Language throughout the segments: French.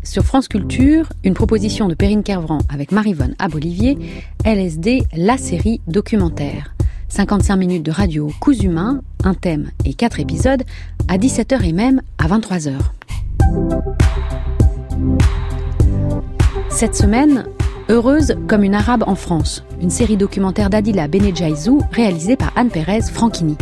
Sur France Culture, une proposition de Perrine Kervran avec Maryvonne Abolivier, LSD, la série documentaire. 55 minutes de radio cousu main, un thème et 4 épisodes, à 17h et même à 23h. Cette semaine, Heureuse comme une arabe en France, une série documentaire d'Adila Benedjaizou réalisée par Anne Pérez Franchini.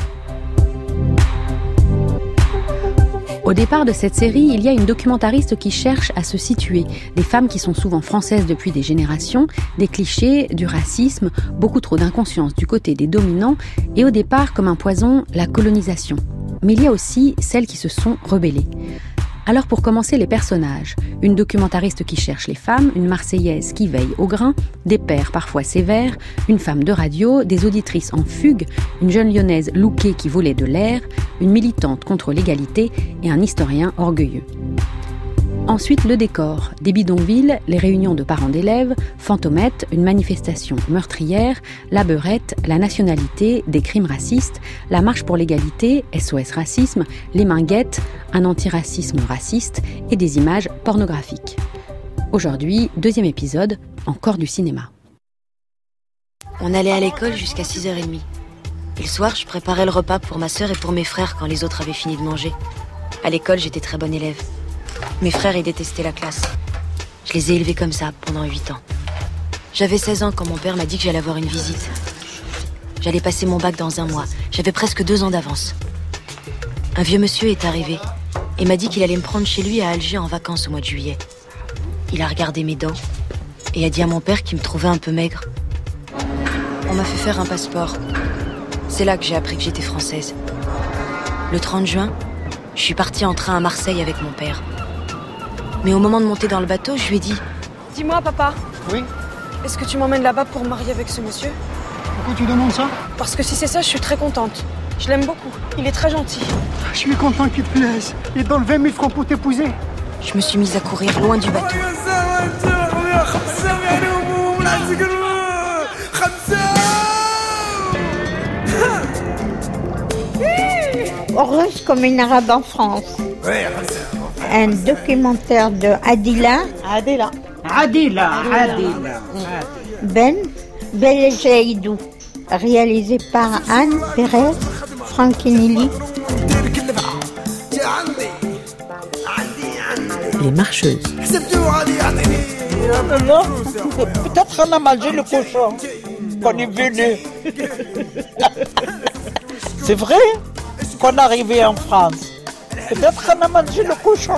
Au départ de cette série, il y a une documentariste qui cherche à se situer. Des femmes qui sont souvent françaises depuis des générations, des clichés, du racisme, beaucoup trop d'inconscience du côté des dominants et au départ, comme un poison, la colonisation. Mais il y a aussi celles qui se sont rebellées. Alors pour commencer, les personnages. Une documentariste qui cherche les femmes, une Marseillaise qui veille au grain, des pères parfois sévères, une femme de radio, des auditrices en fugue, une jeune lyonnaise lookée qui volait de l'air, une militante contre l'égalité et un historien orgueilleux. Ensuite, le décor. Des bidonvilles, les réunions de parents d'élèves, Fantomette, une manifestation meurtrière, la beurette, la nationalité, des crimes racistes, la marche pour l'égalité, SOS Racisme, les Minguettes, un antiracisme raciste et des images pornographiques. Aujourd'hui, 2e épisode, encore du cinéma. On allait à l'école jusqu'à 6h30. Et le soir, je préparais le repas pour ma sœur et pour mes frères quand les autres avaient fini de manger. À l'école, j'étais très bonne élève. Mes frères, ils détestaient la classe. Je les ai élevés comme ça, pendant 8 ans. J'avais 16 ans quand mon père m'a dit que j'allais avoir une visite. J'allais passer mon bac dans 1 mois. J'avais presque 2 ans d'avance. Un vieux monsieur est arrivé et m'a dit qu'il allait me prendre chez lui à Alger en vacances au mois de juillet. Il a regardé mes dents et a dit à mon père qu'il me trouvait un peu maigre. On m'a fait faire un passeport. C'est là que j'ai appris que j'étais française. Le 30 juin, je suis partie en train à Marseille avec mon père. Mais au moment de monter dans le bateau, je lui ai dit... Dis-moi, papa. Oui. Est-ce que tu m'emmènes là-bas pour me marier avec ce monsieur? Pourquoi tu demandes ça? Parce que si c'est ça, je suis très contente. Je l'aime beaucoup. Il est très gentil. Je suis content qu'il te plaise. Il donne 20 000 francs pour t'épouser. Je me suis mise à courir loin du bateau. Heureuse comme une arabe en France. Un documentaire de Adila Benedjaizou, réalisé par Anne Pérez Franchini. Les marcheuses. Non, peut-être qu'on a mangé le cochon qu'on est venu. C'est vrai qu'on est arrivé en France. Peut-être qu'on a mangé le cochon.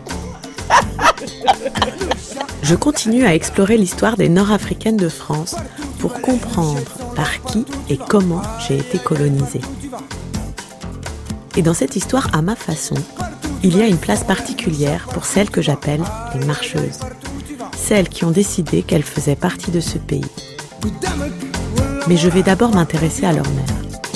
Je continue à explorer l'histoire des Nord-Africaines de France pour comprendre par qui et comment j'ai été colonisée. Et dans cette histoire, à ma façon, il y a une place particulière pour celles que j'appelle les marcheuses. Celles qui ont décidé qu'elles faisaient partie de ce pays. Mais je vais d'abord m'intéresser à leur mère.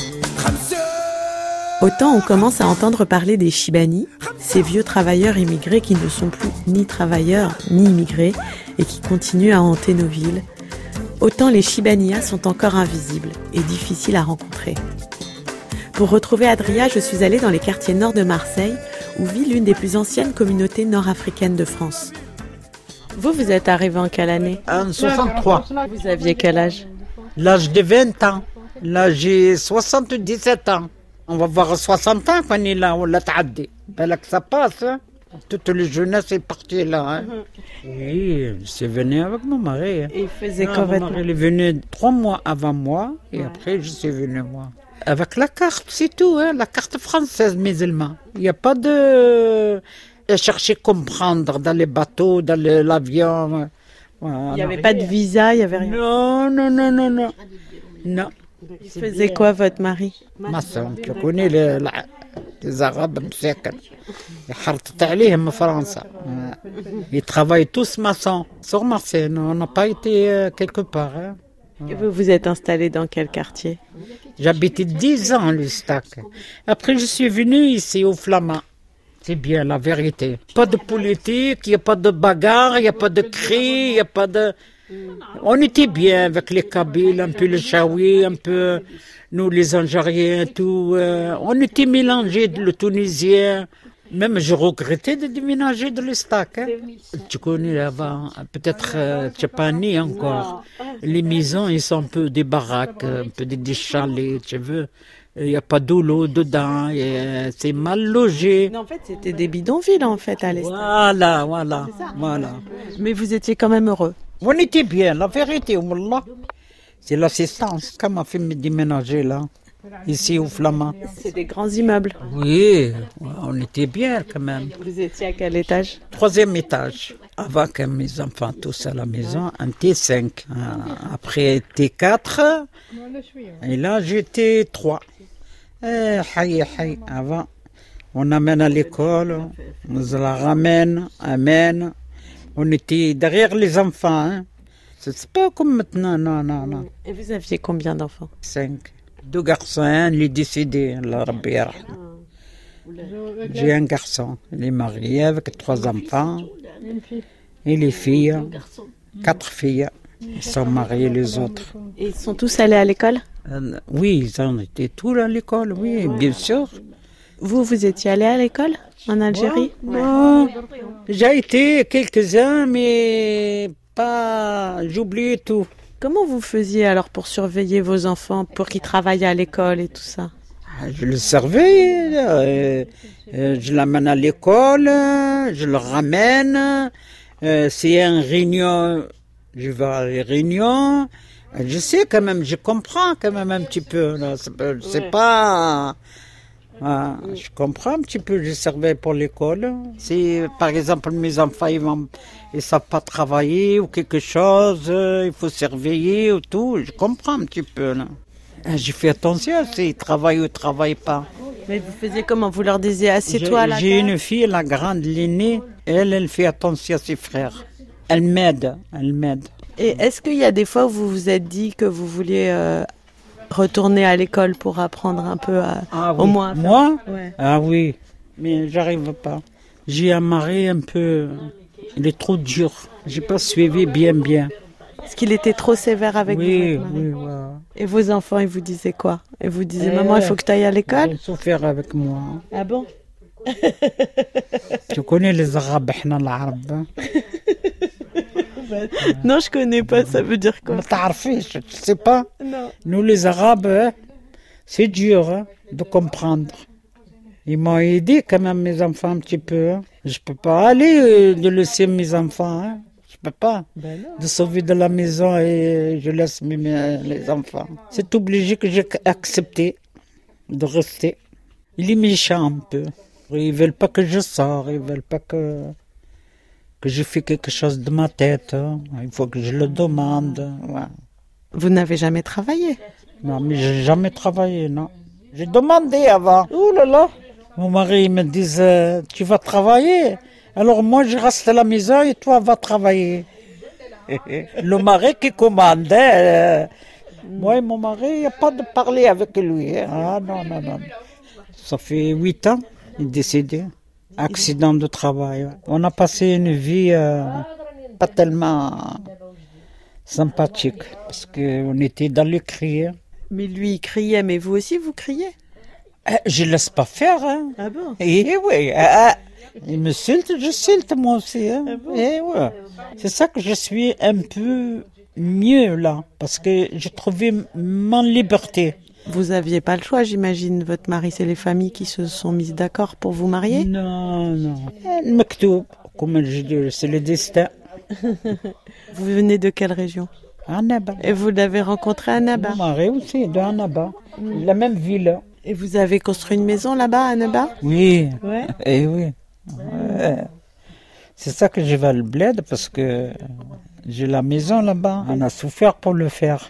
Autant on commence à entendre parler des Chibani, ces vieux travailleurs immigrés qui ne sont plus ni travailleurs ni immigrés et qui continuent à hanter nos villes, autant les Chibanias sont encore invisibles et difficiles à rencontrer. Pour retrouver Adria, je suis allée dans les quartiers nord de Marseille, où vit l'une des plus anciennes communautés nord-africaines de France. Vous êtes arrivé en quelle année? En 63. Vous aviez quel âge? L'âge de 20 ans. Là, j'ai 77 ans. On va voir 60 ans qu'on est là, on l'a tardé. Ben là que ça passe, hein. Toute la jeunesse est partie là. Hein. Oui, je suis venu avec mon mari. Hein. Et il faisait quoi votre mari? Il est venu 3 mois avant moi et après je suis venu moi. Avec la carte, c'est tout, hein, la carte française musulmane. Il n'y a pas de chercher à comprendre dans les bateaux, dans l'avion. Il n'y avait pas de visa, il n'y avait rien. Non. Non. Il faisait quoi votre mari? Maçon, tu connais les Arabes مساكن حرطت عليهم France. Ils travaillent tous maçons. Sur Marseille, on n'a pas été quelque part. Hein. Et vous vous êtes installé dans quel quartier? J'habitais 10 ans à l'Ustac. Après, je suis venu ici au Flamand. C'est bien la vérité. Pas de politique, il n'y a pas de bagarre, il n'y a pas de cris, il n'y a pas de... On était bien avec les Kabyles, un peu les Chaouis, un peu nous les Algériens, tout. On était mélangés, le Tunisien. Même je regrettais de déménager de l'Estac. Hein. Tu connais avant, peut-être tu n'es pas né encore. Les maisons, ils sont un peu des baraques, un peu des chalets, tu veux. Il n'y a pas d'eau dedans, c'est mal logé. Non, en fait, c'était des bidonvilles, en fait, à l'Estac. Voilà. Mais vous étiez quand même heureux. On était bien, la vérité, wallah. C'est l'assistance qui m'a fait me déménager là, ici au Flamand. C'est des grands immeubles. Oui, on était bien quand même. Vous étiez à quel étage? 3e étage. Avant que mes enfants tous à la maison, un T5. Après T4, et là j'étais 3. Avant, on amène à l'école, on la ramène, amène. On était derrière les enfants. Hein. C'est pas comme maintenant, non. Et vous aviez combien d'enfants? 5. 2 garçons, un, il est décédé, Allah Rabbi yarham. J'ai un garçon, il est marié avec 3 enfants. Et les filles, 4 filles. Ils sont mariés les autres. Et ils sont tous allés à l'école? Oui, ils ont été tous à l'école, oui, bien sûr. Vous étiez allé à l'école en Algérie? Non, j'ai été quelques-uns, mais pas, j'oublie tout. Comment vous faisiez alors pour surveiller vos enfants, pour qu'ils travaillent à l'école et tout ça? Je le servais, je l'amène à l'école, je le ramène. S'il y a une réunion, je vais à les réunions. Je sais quand même, je comprends quand même un petit peu. Là. C'est pas... je comprends un petit peu, je servais pour l'école. Si par exemple mes enfants ils savent pas travailler ou quelque chose, il faut surveiller ou tout, je comprends un petit peu. Là. Je fais attention s'ils travaillent ou ne travaillent pas. Mais vous faisiez comment? Vous leur disiez assieds-toi à la table? J'ai une fille, la grande, l'aînée, elle fait attention à ses frères. Elle m'aide. Et est-ce qu'il y a des fois où vous vous êtes dit que vous vouliez retourner à l'école pour apprendre un peu au moins à faire... Moi? Ouais. Ah oui, mais j'arrive pas. J'ai un mari un peu... Il est trop dur. J'ai pas suivi bien. Est-ce qu'il était trop sévère avec vous? Oui. Et vos enfants, ils vous disaient quoi? Ils vous disaient, maman, il faut que tu ailles à l'école? Ils ont souffert avec moi. Ah bon? Tu connais les Arabes, احنا العرب. Non, je connais pas, ça veut dire quoi? Tu sais pas? Non. Nous les Arabes, c'est dur de comprendre. Ils m'ont aidé quand même mes enfants un petit peu. Je peux pas aller de laisser mes enfants. Hein. Je peux pas. De sauver de la maison et je laisse les enfants. C'est obligé que j'ai accepté de rester. Il est méchant un peu. Ils veulent pas que je sorte, ils veulent pas que je fais quelque chose de ma tête. Il faut que je le demande. Ouais. Vous n'avez jamais travaillé? Non, mais j'ai jamais travaillé, non. J'ai demandé avant. Ouh là là. Mon mari me disait, tu vas travailler? Alors moi, je reste à la maison et toi, va travailler. Le mari qui commandait. Moi et mon mari, il n'y a pas de parler avec lui. Ah non. Ça fait 8 ans, il est décédé. Accident de travail. On a passé une vie pas tellement sympathique parce qu'on était dans le cri. Mais lui, il criait, mais vous aussi, vous criez? Je ne laisse pas faire. Hein. Ah bon? Et oui. Il me sulte, je sulte moi aussi. Hein. Ah bon? Et ouais. C'est ça que je suis un peu mieux là, parce que j'ai trouvé ma liberté. Vous aviez pas le choix, j'imagine. Votre mari, c'est les familles qui se sont mises d'accord pour vous marier? Non. Le maktoub, comme je dis, c'est le destin. Vous venez de quelle région? Annaba. Et vous l'avez rencontré à Annaba? Mon mari aussi, de Annaba. La même ville. Et vous avez construit une maison là-bas, à Annaba? Oui. Ouais. Et oui. Ouais. C'est ça que je vais le bled, parce que j'ai la maison là-bas. On a souffert pour le faire.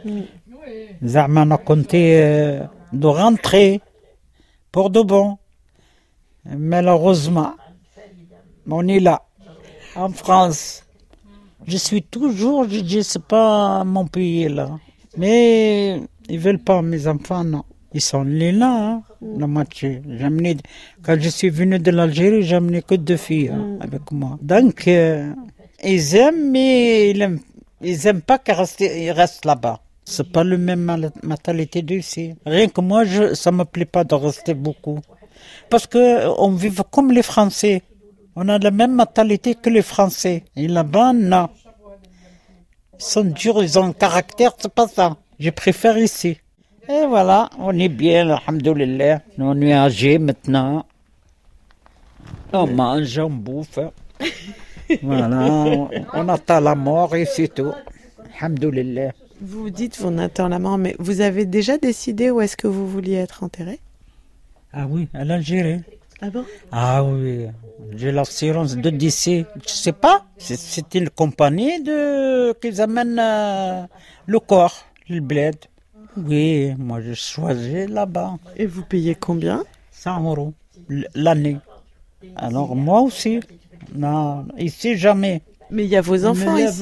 Zama, on a compté de rentrer pour de bon. Malheureusement, on est là, en France. Je dis, c'est pas mon pays là. Mais ils veulent pas, mes enfants, non. Ils sont là, la moitié. Quand je suis venu de l'Algérie, j'ai amené que 2 filles avec moi. Donc, ils aiment, mais ils aiment pas qu'ils restent là-bas. C'est pas le même mentalité d'ici. Rien que moi, ça me plaît pas de rester beaucoup. Parce qu'on vit comme les Français. On a la même mentalité que les Français. Et là-bas, non. Ils sont durs, ils ont un caractère, c'est pas ça. Je préfère ici. Et voilà, on est bien, alhamdoulilah. On est âgés maintenant. On mange, on bouffe. Voilà, on attend la mort et c'est tout. Alhamdoulilah. Vous dites qu'on attend la mort, mais vous avez déjà décidé où est-ce que vous vouliez être enterré? Ah oui, à l'Algérie. Ah bon? Ah oui, j'ai l'assurance de décès. Je sais pas, c'est une compagnie qui amène le corps, le bled. Oui, moi je choisis là-bas. Et vous payez combien? 100 € l'année. Alors moi aussi, non, ici jamais. Mais il y a vos enfants ici.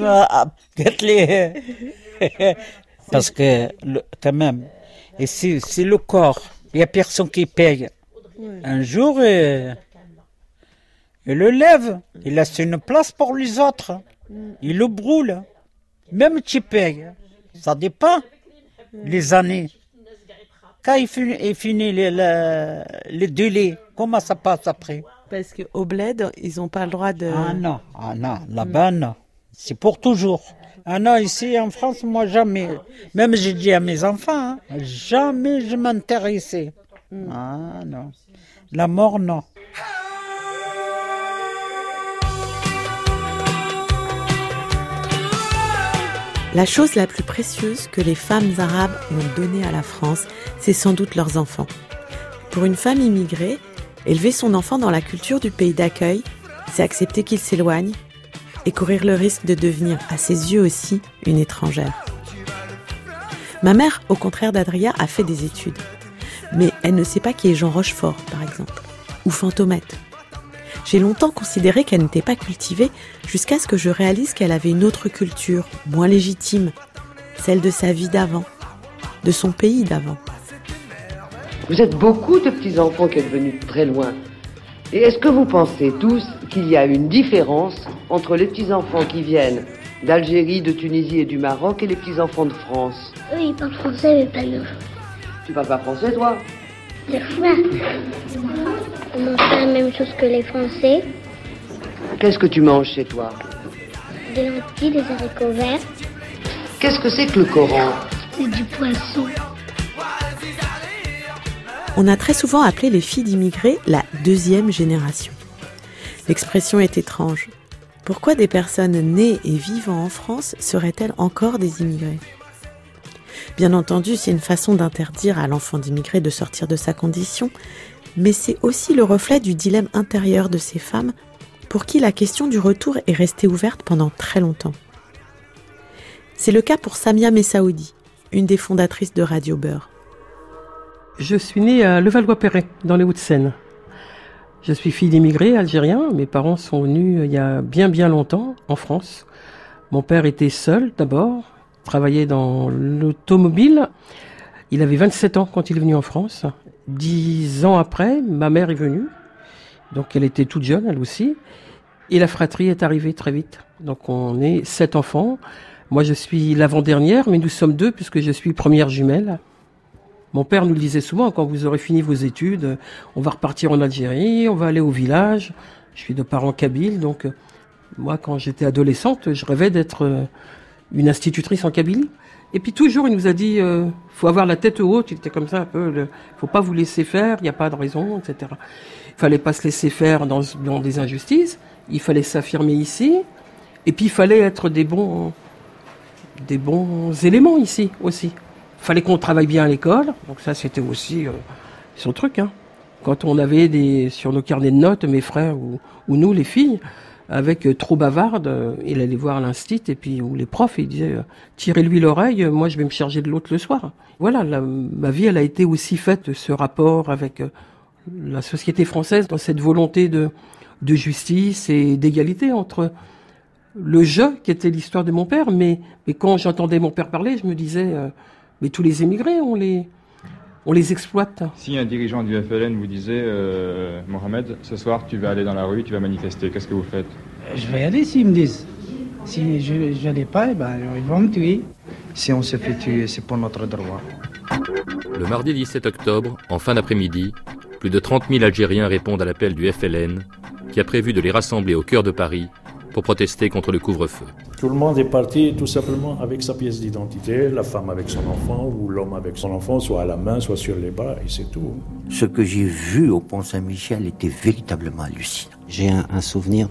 Parce que quand même, ici c'est le corps. Il n'y a personne qui paye. Ouais. Un jour, il le lève. Il laisse une place pour les autres. Il le brûle. Même tu payes. Ça dépend les années. Quand il finit les délais, comment ça passe après? Parce qu'au bled, ils n'ont pas le droit de... Ah non, là-bas non. C'est pour toujours. Ah non, ici en France, moi jamais. Même j'ai dit à mes enfants, jamais je m'intéressais. Ah non. La mort, non. La chose la plus précieuse que les femmes arabes ont donnée à la France, c'est sans doute leurs enfants. Pour une femme immigrée, élever son enfant dans la culture du pays d'accueil, c'est accepter qu'il s'éloigne et courir le risque de devenir, à ses yeux aussi, une étrangère. Ma mère, au contraire d'Adria, a fait des études. Mais elle ne sait pas qui est Jean Rochefort, par exemple, ou Fantomette. J'ai longtemps considéré qu'elle n'était pas cultivée, jusqu'à ce que je réalise qu'elle avait une autre culture, moins légitime, celle de sa vie d'avant, de son pays d'avant. Vous êtes beaucoup de petits-enfants qui êtes venus de très loin. Et est-ce que vous pensez tous qu'il y a une différence entre les petits-enfants qui viennent d'Algérie, de Tunisie et du Maroc et les petits-enfants de France? Oui, ils parlent français, mais pas nous. Tu parles pas français, toi? Des fois. On mange pas la même chose que les Français. Qu'est-ce que tu manges chez toi? Des lentilles, des haricots verts. Qu'est-ce que c'est que le Coran? C'est du poisson. On a très souvent appelé les filles d'immigrés la deuxième génération. L'expression est étrange. Pourquoi des personnes nées et vivant en France seraient-elles encore des immigrés? Bien entendu, c'est une façon d'interdire à l'enfant d'immigré de sortir de sa condition, mais c'est aussi le reflet du dilemme intérieur de ces femmes pour qui la question du retour est restée ouverte pendant très longtemps. C'est le cas pour Samia Messaoudi, une des fondatrices de Radio Beurre. Je suis née à Levallois-Perret, dans les Hauts-de-Seine. Je suis fille d'immigrés algériens. Mes parents sont venus il y a bien longtemps en France. Mon père était seul d'abord, travaillait dans l'automobile. Il avait 27 ans quand il est venu en France. 10 ans après, ma mère est venue. Donc elle était toute jeune, elle aussi. Et la fratrie est arrivée très vite. Donc on est 7 enfants. Moi je suis l'avant-dernière, mais nous sommes 2 puisque je suis première jumelle. Mon père nous le disait souvent, quand vous aurez fini vos études, on va repartir en Algérie, on va aller au village. Je suis de parents kabyles, donc moi quand j'étais adolescente, je rêvais d'être une institutrice en Kabylie. Et puis toujours il nous a dit, faut avoir la tête haute, il était comme ça un peu, faut pas vous laisser faire, il n'y a pas de raison, etc. Il fallait pas se laisser faire dans des injustices, il fallait s'affirmer ici, et puis il fallait être des bons éléments ici aussi. Il fallait qu'on travaille bien à l'école, donc ça c'était aussi son truc. Hein. Quand on avait sur nos carnets de notes, mes frères ou nous, les filles, avec trop bavarde, il allait voir l'instit et puis ou les profs, il disait tirez-lui l'oreille, moi je vais me charger de l'autre le soir. Voilà, ma vie elle a été aussi faite de ce rapport avec la société française, dans cette volonté de justice et d'égalité entre le jeu qui était l'histoire de mon père, mais quand j'entendais mon père parler, je me disais mais tous les émigrés, on les exploite. Si un dirigeant du FLN vous disait Mohamed, ce soir tu vas aller dans la rue, tu vas manifester, qu'est-ce que vous faites? Je vais y aller s'ils me disent. Si je n'allais pas, ils vont me tuer. Si on se fait tuer, c'est pour notre droit. Le mardi 17 octobre, en fin d'après-midi, plus de 30 000 Algériens répondent à l'appel du FLN, qui a prévu de les rassembler au cœur de Paris pour protester contre le couvre-feu. Tout le monde est parti tout simplement avec sa pièce d'identité, la femme avec son enfant ou l'homme avec son enfant, soit à la main, soit sur les bras, et c'est tout. Ce que j'ai vu au Pont Saint-Michel était véritablement hallucinant. J'ai un souvenir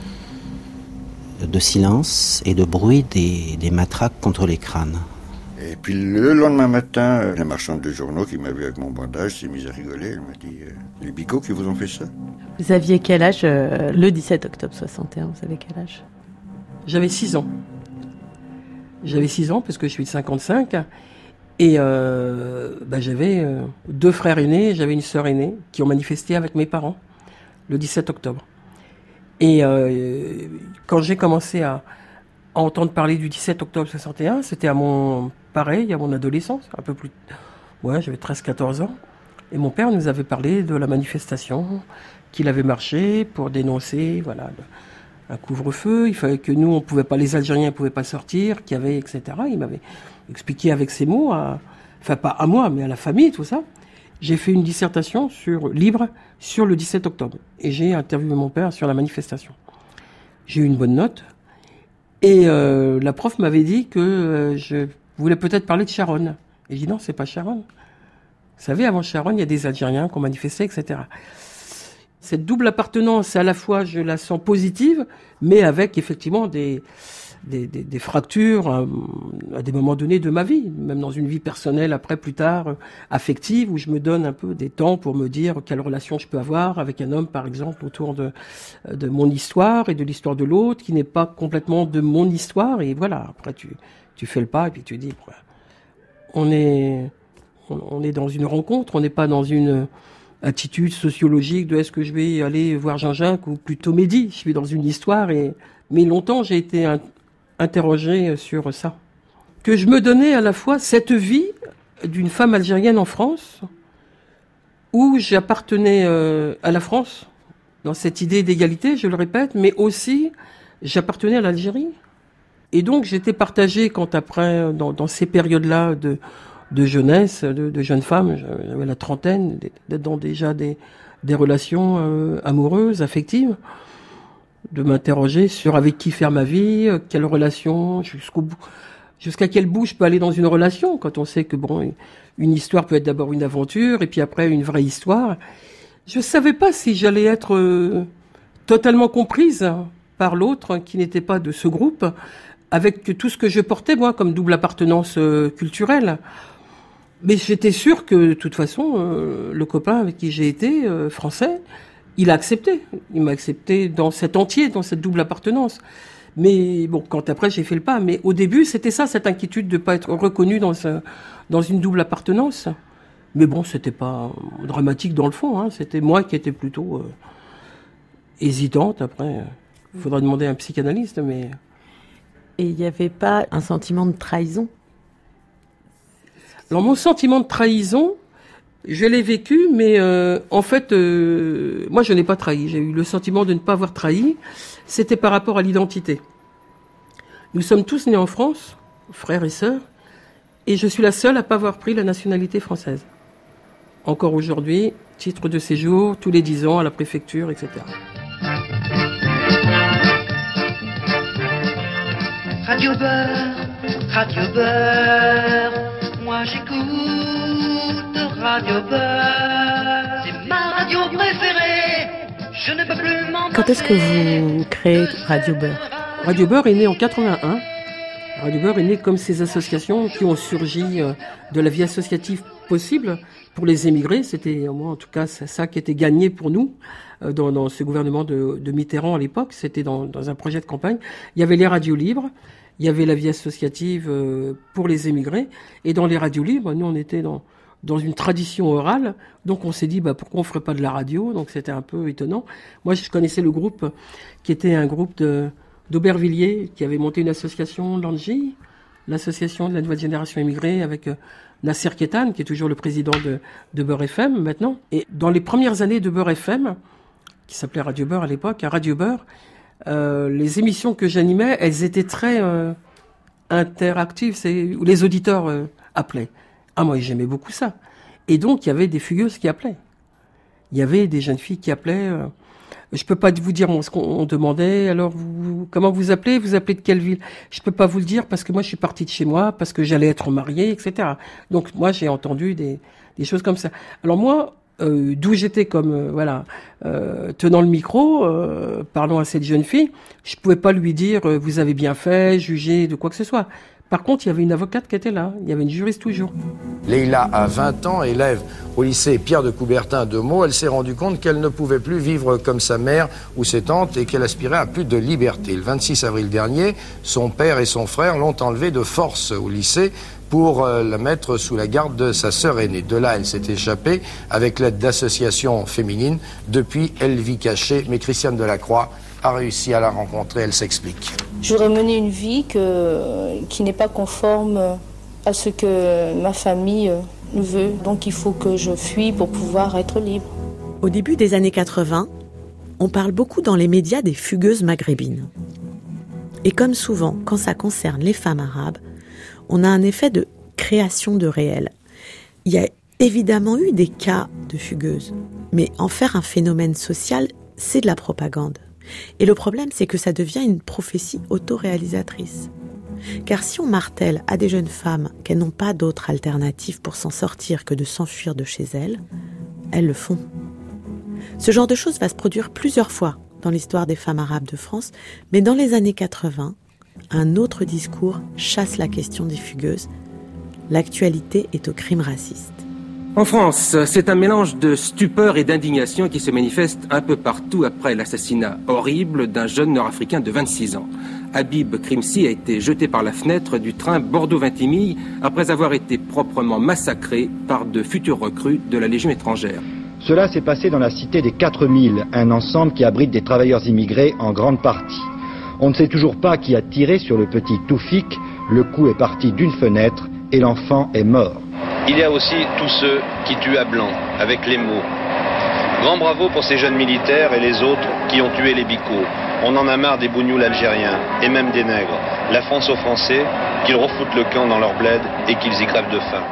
de silence et de bruit des matraques contre les crânes. Et puis le lendemain matin, la marchande de journaux qui m'a vu avec mon bandage s'est mise à rigoler. Elle m'a dit « Les bigots qui vous ont fait ça ?» Vous aviez quel âge le 17 octobre 61? Vous avez quel âge? J'avais 6 ans. J'avais 6 ans parce que je suis de 55. Et j'avais 2 frères aînés, j'avais une sœur aînée qui ont manifesté avec mes parents le 17 octobre. Et quand j'ai commencé à entendre parler du 17 octobre 61, c'était à mon adolescence, un peu plus... Ouais, j'avais 13-14 ans. Et mon père nous avait parlé de la manifestation qu'il avait marché pour dénoncer, voilà, un couvre-feu. Il fallait que nous, on pouvait pas, les Algériens ne pouvaient pas sortir, qu'il y avait, etc. Il m'avait expliqué avec ses mots, enfin pas à moi, mais à la famille, tout ça. J'ai fait une dissertation libre sur le 17 octobre. Et j'ai interviewé mon père sur la manifestation. J'ai eu une bonne note. Et la prof m'avait dit que je voulais peut-être parler de Charonne. Et j'ai dit non, c'est pas Charonne. Vous savez, avant Charonne, il y a des Algériens qui ont manifesté, etc. Cette double appartenance, à la fois, je la sens positive, mais avec effectivement des fractures à des moments donnés de ma vie, même dans une vie personnelle, après, plus tard, affective, où je me donne un peu des temps pour me dire quelle relation je peux avoir avec un homme, par exemple, autour de mon histoire et de l'histoire de l'autre, qui n'est pas complètement de mon histoire. Et voilà, après, tu fais le pas et puis tu dis, on est dans une rencontre, on n'est pas dans une attitude sociologique de est-ce que je vais aller voir Jean-Jacques ou plutôt Mehdi. Je suis dans une histoire mais longtemps j'ai été interrogé sur ça. Que je me donnais à la fois cette vie d'une femme algérienne en France où j'appartenais à la France dans cette idée d'égalité, je le répète, mais aussi j'appartenais à l'Algérie. Et donc j'étais partagée quand après, dans ces périodes-là de jeunesse, de jeunes femmes, j'avais la trentaine, d'être dans déjà des relations amoureuses, affectives, de m'interroger sur avec qui faire ma vie, quelle relation, jusqu'à quel bout je peux aller dans une relation, quand on sait que bon, une histoire peut être d'abord une aventure, et puis après une vraie histoire. Je savais pas si j'allais être totalement comprise par l'autre, qui n'était pas de ce groupe, avec tout ce que je portais, moi, comme double appartenance culturelle. Mais j'étais sûre que, de toute façon, le copain avec qui j'ai été, français, il a accepté. Il m'a accepté dans cet entier, dans cette double appartenance. Mais bon, quand après j'ai fait le pas. Mais au début, c'était ça, cette inquiétude de pas être reconnu dans une double appartenance. Mais bon, c'était pas dramatique dans le fond, hein. C'était moi qui étais plutôt hésitante. Après, il faudra demander à un psychanalyste, mais... Et il n'y avait pas un sentiment de trahison? Alors, mon sentiment de trahison, je l'ai vécu, mais en fait, moi, je n'ai pas trahi. J'ai eu le sentiment de ne pas avoir trahi. C'était par rapport à l'identité. Nous sommes tous nés en France, frères et sœurs, et je suis la seule à ne pas avoir pris la nationalité française. Encore aujourd'hui, titre de séjour, tous les 10 ans, à la préfecture, etc. Radio Beurre, moi j'écoute Radio Beurre, c'est ma radio préférée, je ne peux plus m'en passer. Quand est-ce que vous créez Radio Beurre? Radio Beurre est né en 81. Radio Beurre est né comme ces associations qui ont surgi de la vie associative possible pour les émigrés. C'était, moi en tout cas, ça qui était gagné pour nous dans ce gouvernement de Mitterrand à l'époque. C'était dans un projet de campagne. Il y avait les radios libres. Il y avait la vie associative pour les émigrés. Et dans les radios libres, nous, on était dans une tradition orale. Donc, on s'est dit, pourquoi on ferait pas de la radio? Donc, c'était un peu étonnant. Moi, je connaissais le groupe qui était un groupe d'Aubervilliers qui avait monté une association, l'ANGI, l'association de la nouvelle génération émigrée, avec Nasser Ketan, qui est toujours le président de Beurre FM maintenant. Et dans les premières années de Beurre FM, qui s'appelait Radio Beurre à l'époque, à Radio Beurre, les émissions que j'animais, elles étaient très interactives, où les auditeurs appelaient. Ah, moi, j'aimais beaucoup ça. Et donc, il y avait des fugueuses qui appelaient. il y avait des jeunes filles qui appelaient. Je peux pas vous dire ce qu'on demandait. Alors, comment vous appelez? Vous appelez de quelle ville? Je peux pas vous le dire parce que moi, je suis partie de chez moi, parce que j'allais être mariée, etc. Donc, moi, j'ai entendu des choses comme ça. Alors moi, d'où j'étais comme tenant le micro, parlant à cette jeune fille, je pouvais pas lui dire vous avez bien fait, juger de quoi que ce soit. Par contre, il y avait une avocate qui était là, il y avait une juriste toujours. Leïla a 20 ans, élève au lycée Pierre de Coubertin de Meaux. Elle s'est rendue compte qu'elle ne pouvait plus vivre comme sa mère ou ses tantes et qu'elle aspirait à plus de liberté. Le 26 avril dernier, son père et son frère l'ont enlevée de force au lycée pour la mettre sous la garde de sa sœur aînée. De là, elle s'est échappée avec l'aide d'associations féminines. Depuis, elle vit cachée, mais Christiane Delacroix a réussi à la rencontrer, elle s'explique. Je voudrais mener une vie qui n'est pas conforme à ce que ma famille veut. Donc il faut que je fuis pour pouvoir être libre. Au début des années 80, on parle beaucoup dans les médias des fugueuses maghrébines. Et comme souvent, quand ça concerne les femmes arabes, on a un effet de création de réel. Il y a évidemment eu des cas de fugueuses, mais en faire un phénomène social, c'est de la propagande. Et le problème, c'est que ça devient une prophétie autoréalisatrice. Car si on martèle à des jeunes femmes qu'elles n'ont pas d'autre alternative pour s'en sortir que de s'enfuir de chez elles, elles le font. Ce genre de choses va se produire plusieurs fois dans l'histoire des femmes arabes de France, mais dans les années 80, un autre discours chasse la question des fugueuses. L'actualité est au crime raciste. En France, c'est un mélange de stupeur et d'indignation qui se manifeste un peu partout après l'assassinat horrible d'un jeune nord-africain de 26 ans. Habib Krimsi a été jeté par la fenêtre du train Bordeaux-Vintimille après avoir été proprement massacré par de futurs recrues de la Légion étrangère. Cela s'est passé dans la cité des 4000, un ensemble qui abrite des travailleurs immigrés en grande partie. On ne sait toujours pas qui a tiré sur le petit Toufik. Le coup est parti d'une fenêtre et l'enfant est mort. Il y a aussi tous ceux qui tuent à blanc, avec les mots. Grand bravo pour ces jeunes militaires et les autres qui ont tué les bicots. On en a marre des bougnoules algériens et même des nègres. La France aux Français, qu'ils refoutent le camp dans leur bled et qu'ils y crèvent de faim.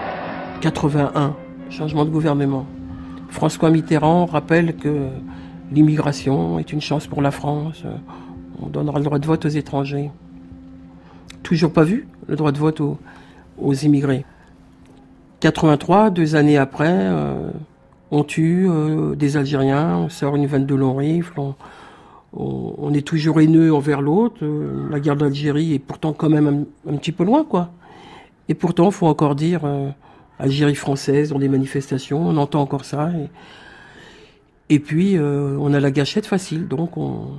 81, changement de gouvernement. François Mitterrand rappelle que l'immigration est une chance pour la France. On donnera le droit de vote aux étrangers. Toujours pas vu, le droit de vote aux immigrés. 83, 2 années après, on tue des Algériens, on sort une 22 long rifle, on est toujours haineux envers l'autre. La guerre d'Algérie est pourtant quand même un petit peu loin, quoi. Et pourtant, il faut encore dire Algérie française dans des manifestations, on entend encore ça. Et puis, on a la gâchette facile, donc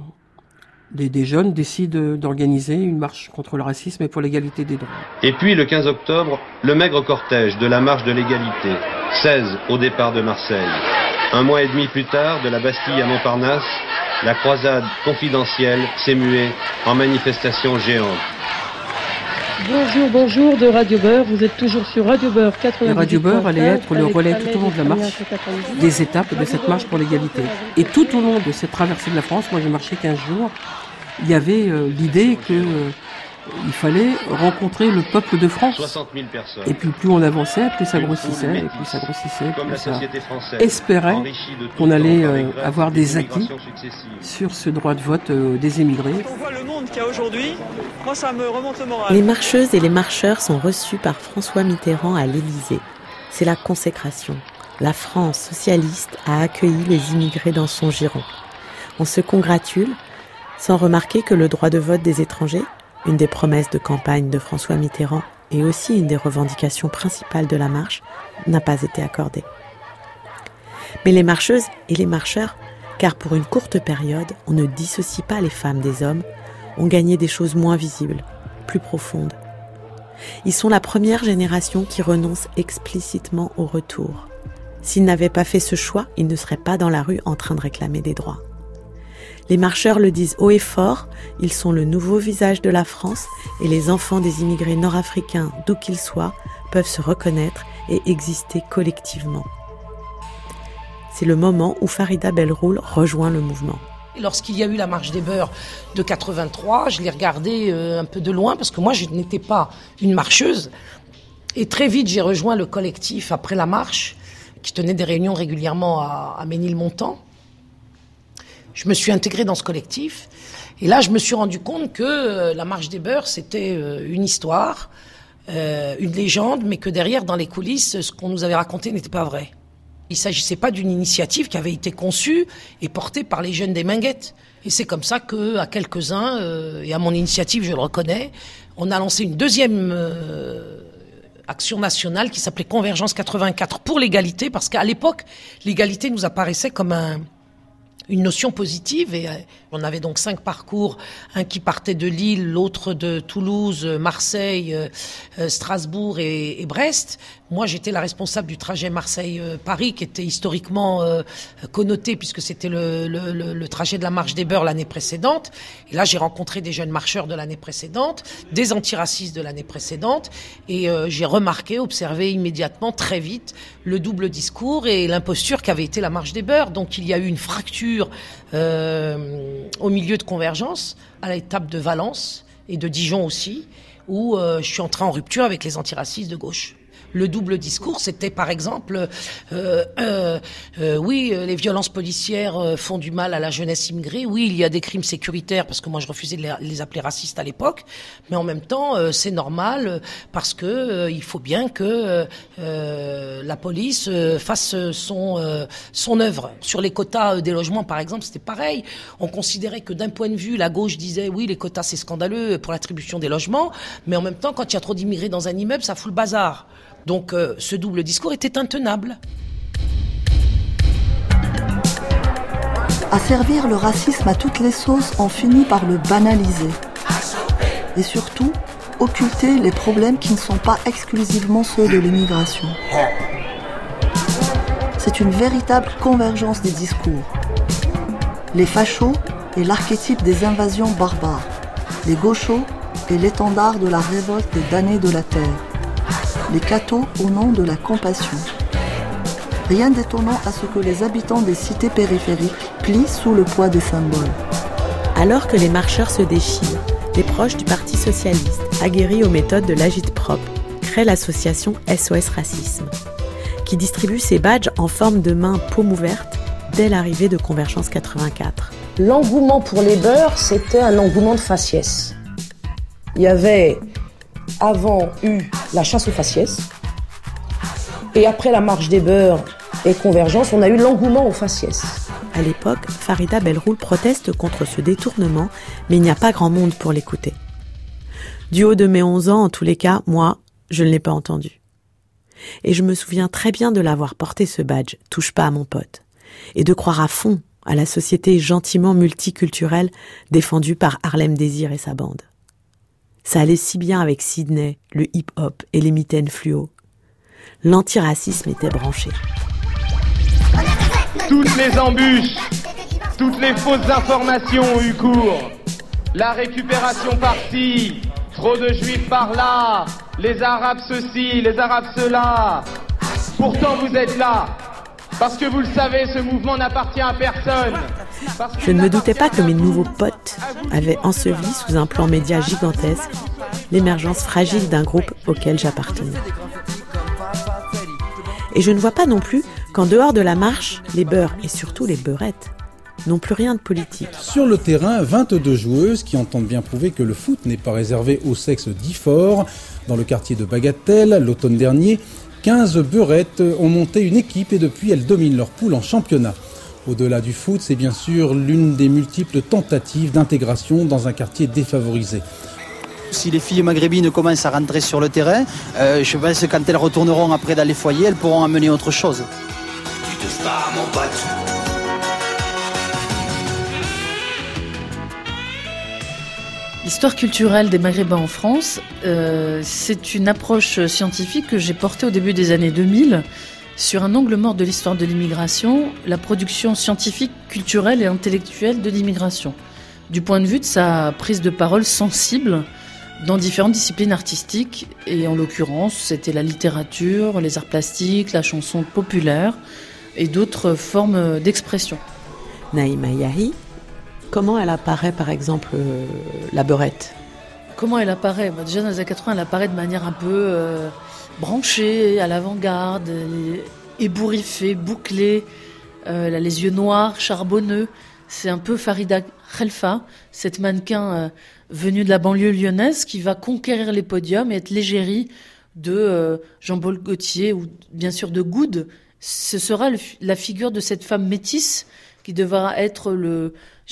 des jeunes décident d'organiser une marche contre le racisme et pour l'égalité des droits. Et puis le 15 octobre, le maigre cortège de la marche de l'égalité, 16 au départ de Marseille. Un mois et demi plus tard, de la Bastille à Montparnasse, la croisade confidentielle s'est muée en manifestation géante. Bonjour de Radio Beurre, vous êtes toujours sur Radio Beurre 98. Radio Beurre allait être le relais tout au long de la marche, des étapes de cette marche pour l'égalité. Et tout au long de cette traversée de la France, moi j'ai marché 15 jours, il y avait l'idée que il fallait rencontrer le peuple de France. 60 000 personnes. Et puis plus on avançait, plus ça grossissait, plus ça espérait qu'on allait avoir des acquis sur ce droit de vote des émigrés. Quand on voit le monde qu'il y a aujourd'hui, moi ça me remonte le moral. Les marcheuses et les marcheurs sont reçus par François Mitterrand à l'Élysée. C'est la consécration. La France socialiste a accueilli les immigrés dans son giron. On se congratule, sans remarquer que le droit de vote des étrangers, une des promesses de campagne de François Mitterrand et aussi une des revendications principales de la marche, n'a pas été accordé. Mais les marcheuses et les marcheurs, car pour une courte période, on ne dissocie pas les femmes des hommes, ont gagné des choses moins visibles, plus profondes. Ils sont la première génération qui renonce explicitement au retour. S'ils n'avaient pas fait ce choix, ils ne seraient pas dans la rue en train de réclamer des droits. Les marcheurs le disent haut et fort, ils sont le nouveau visage de la France et les enfants des immigrés nord-africains, d'où qu'ils soient, peuvent se reconnaître et exister collectivement. C'est le moment où Farida Belroul rejoint le mouvement. Lorsqu'il y a eu la marche des beurs de 83, je l'ai regardée un peu de loin parce que moi je n'étais pas une marcheuse. Et très vite j'ai rejoint le collectif après la marche. qui tenait des réunions régulièrement à Ménilmontant. Je me suis intégrée dans ce collectif. Et là, je me suis rendu compte que la Marche des Beurs, c'était une histoire, une légende, mais que derrière, dans les coulisses, ce qu'on nous avait raconté n'était pas vrai. Il ne s'agissait pas d'une initiative qui avait été conçue et portée par les jeunes des Minguettes. Et c'est comme ça qu'à quelques-uns, et à mon initiative, je le reconnais, on a lancé une deuxième action nationale qui s'appelait Convergence 84 pour l'égalité, parce qu'à l'époque, l'égalité nous apparaissait comme une notion positive, et on avait donc 5 parcours, un qui partait de Lille, l'autre de Toulouse, Marseille, Strasbourg et Brest. Moi, j'étais la responsable du trajet Marseille-Paris, qui était historiquement connoté, puisque c'était le trajet de la Marche des Beurs l'année précédente. Et là, j'ai rencontré des jeunes marcheurs de l'année précédente, des antiracistes de l'année précédente, et j'ai remarqué, observé immédiatement, très vite, le double discours et l'imposture qu'avait été la Marche des Beurs. Donc, il y a eu une fracture au milieu de Convergence, à l'étape de Valence et de Dijon aussi, où je suis entré en rupture avec les antiracistes de gauche. Le double discours, c'était par exemple, oui, les violences policières font du mal à la jeunesse immigrée. Oui, il y a des crimes sécuritaires, parce que moi je refusais de les appeler racistes à l'époque. Mais en même temps, c'est normal parce que il faut bien que la police fasse son œuvre. Sur les quotas des logements, par exemple, c'était pareil. On considérait que d'un point de vue, la gauche disait oui, les quotas c'est scandaleux pour l'attribution des logements, mais en même temps, quand il y a trop d'immigrés dans un immeuble, ça fout le bazar. Donc ce double discours était intenable. À servir le racisme à toutes les sauces, on finit par le banaliser. Et surtout, occulter les problèmes qui ne sont pas exclusivement ceux de l'immigration. C'est une véritable convergence des discours. Les fachos est l'archétype des invasions barbares. Les gauchos est l'étendard de la révolte des damnés de la terre. Les cathos au nom de la compassion. Rien d'étonnant à ce que les habitants des cités périphériques plient sous le poids des symboles. Alors que les marcheurs se déchirent, les proches du Parti socialiste, aguerris aux méthodes de l'agit-prop, créent l'association SOS Racisme, qui distribue ses badges en forme de main paume ouverte dès l'arrivée de Convergence 84. L'engouement pour les beurs, c'était un engouement de faciès. Il y avait avant eu la chasse aux faciès, et après la marche des beurs et Convergence, on a eu l'engouement aux faciès. À l'époque, Farida Belroul proteste contre ce détournement, mais il n'y a pas grand monde pour l'écouter. Du haut de mes 11 ans, en tous les cas, moi, je ne l'ai pas entendu. Et je me souviens très bien de l'avoir porté ce badge « Touche pas à mon pote » et de croire à fond à la société gentiment multiculturelle défendue par Harlem Désir et sa bande. Ça allait si bien avec Sydney, le hip-hop et les mitaines fluo. L'antiracisme était branché. Toutes les embûches, toutes les fausses informations ont eu cours. La récupération par-ci, trop de juifs par-là, les arabes ceci, les arabes cela. Pourtant vous êtes là, parce que vous le savez, ce mouvement n'appartient à personne. Je ne me doutais pas que mes nouveaux potes avaient enseveli sous un plan média gigantesque l'émergence fragile d'un groupe auquel j'appartenais. Et je ne vois pas non plus qu'en dehors de la marche, les beurs et surtout les beurettes n'ont plus rien de politique. Sur le terrain, 22 joueuses qui entendent bien prouver que le foot n'est pas réservé au sexe dit fort. Dans le quartier de Bagatelle, l'automne dernier, 15 beurettes ont monté une équipe et depuis elles dominent leur poule en championnat. Au-delà du foot, c'est bien sûr l'une des multiples tentatives d'intégration dans un quartier défavorisé. Si les filles maghrébines commencent à rentrer sur le terrain, je pense que quand elles retourneront après dans les foyers, elles pourront amener autre chose. Tu touches pas à mon pote. L'histoire culturelle des Maghrébins en France, c'est une approche scientifique que j'ai portée au début des années 2000 sur un angle mort de l'histoire de l'immigration, la production scientifique, culturelle et intellectuelle de l'immigration, du point de vue de sa prise de parole sensible dans différentes disciplines artistiques, et en l'occurrence, c'était la littérature, les arts plastiques, la chanson populaire et d'autres formes d'expression. Naïma Yahi, comment elle apparaît par exemple la beurette ? Comment elle apparaît ? Déjà dans les années 80, elle apparaît de manière un peu branchée, à l'avant-garde. ébouriffée, bouclée. Elle a les yeux noirs, charbonneux. C'est un peu Farida Khelfa, cette mannequin venue de la banlieue lyonnaise qui va conquérir les podiums et être l'égérie de Jean-Paul Gaultier ou bien sûr de Goude. Ce sera la figure de cette femme métisse qui devra être le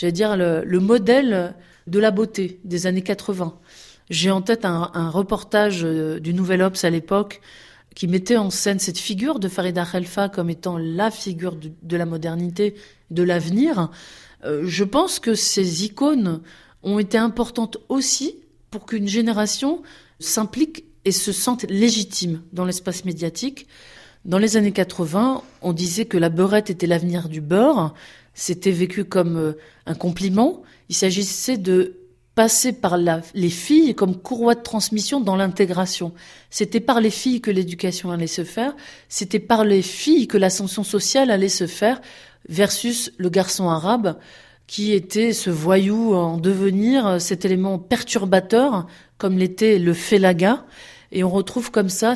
modèle de la beauté des années 80. J'ai en tête un reportage du Nouvel Obs à l'époque qui mettait en scène cette figure de Farida Khelfa comme étant la figure de la modernité, de l'avenir. Je pense que ces icônes ont été importantes aussi pour qu'une génération s'implique et se sente légitime dans l'espace médiatique. Dans les années 80, on disait que la beurrette était l'avenir du beurre. C'était vécu comme un compliment. Il s'agissait de passer par les filles comme courroie de transmission dans l'intégration. C'était par les filles que l'éducation allait se faire. C'était par les filles que l'ascension sociale allait se faire versus le garçon arabe qui était ce voyou en devenir, cet élément perturbateur comme l'était le félaga. Et on retrouve comme ça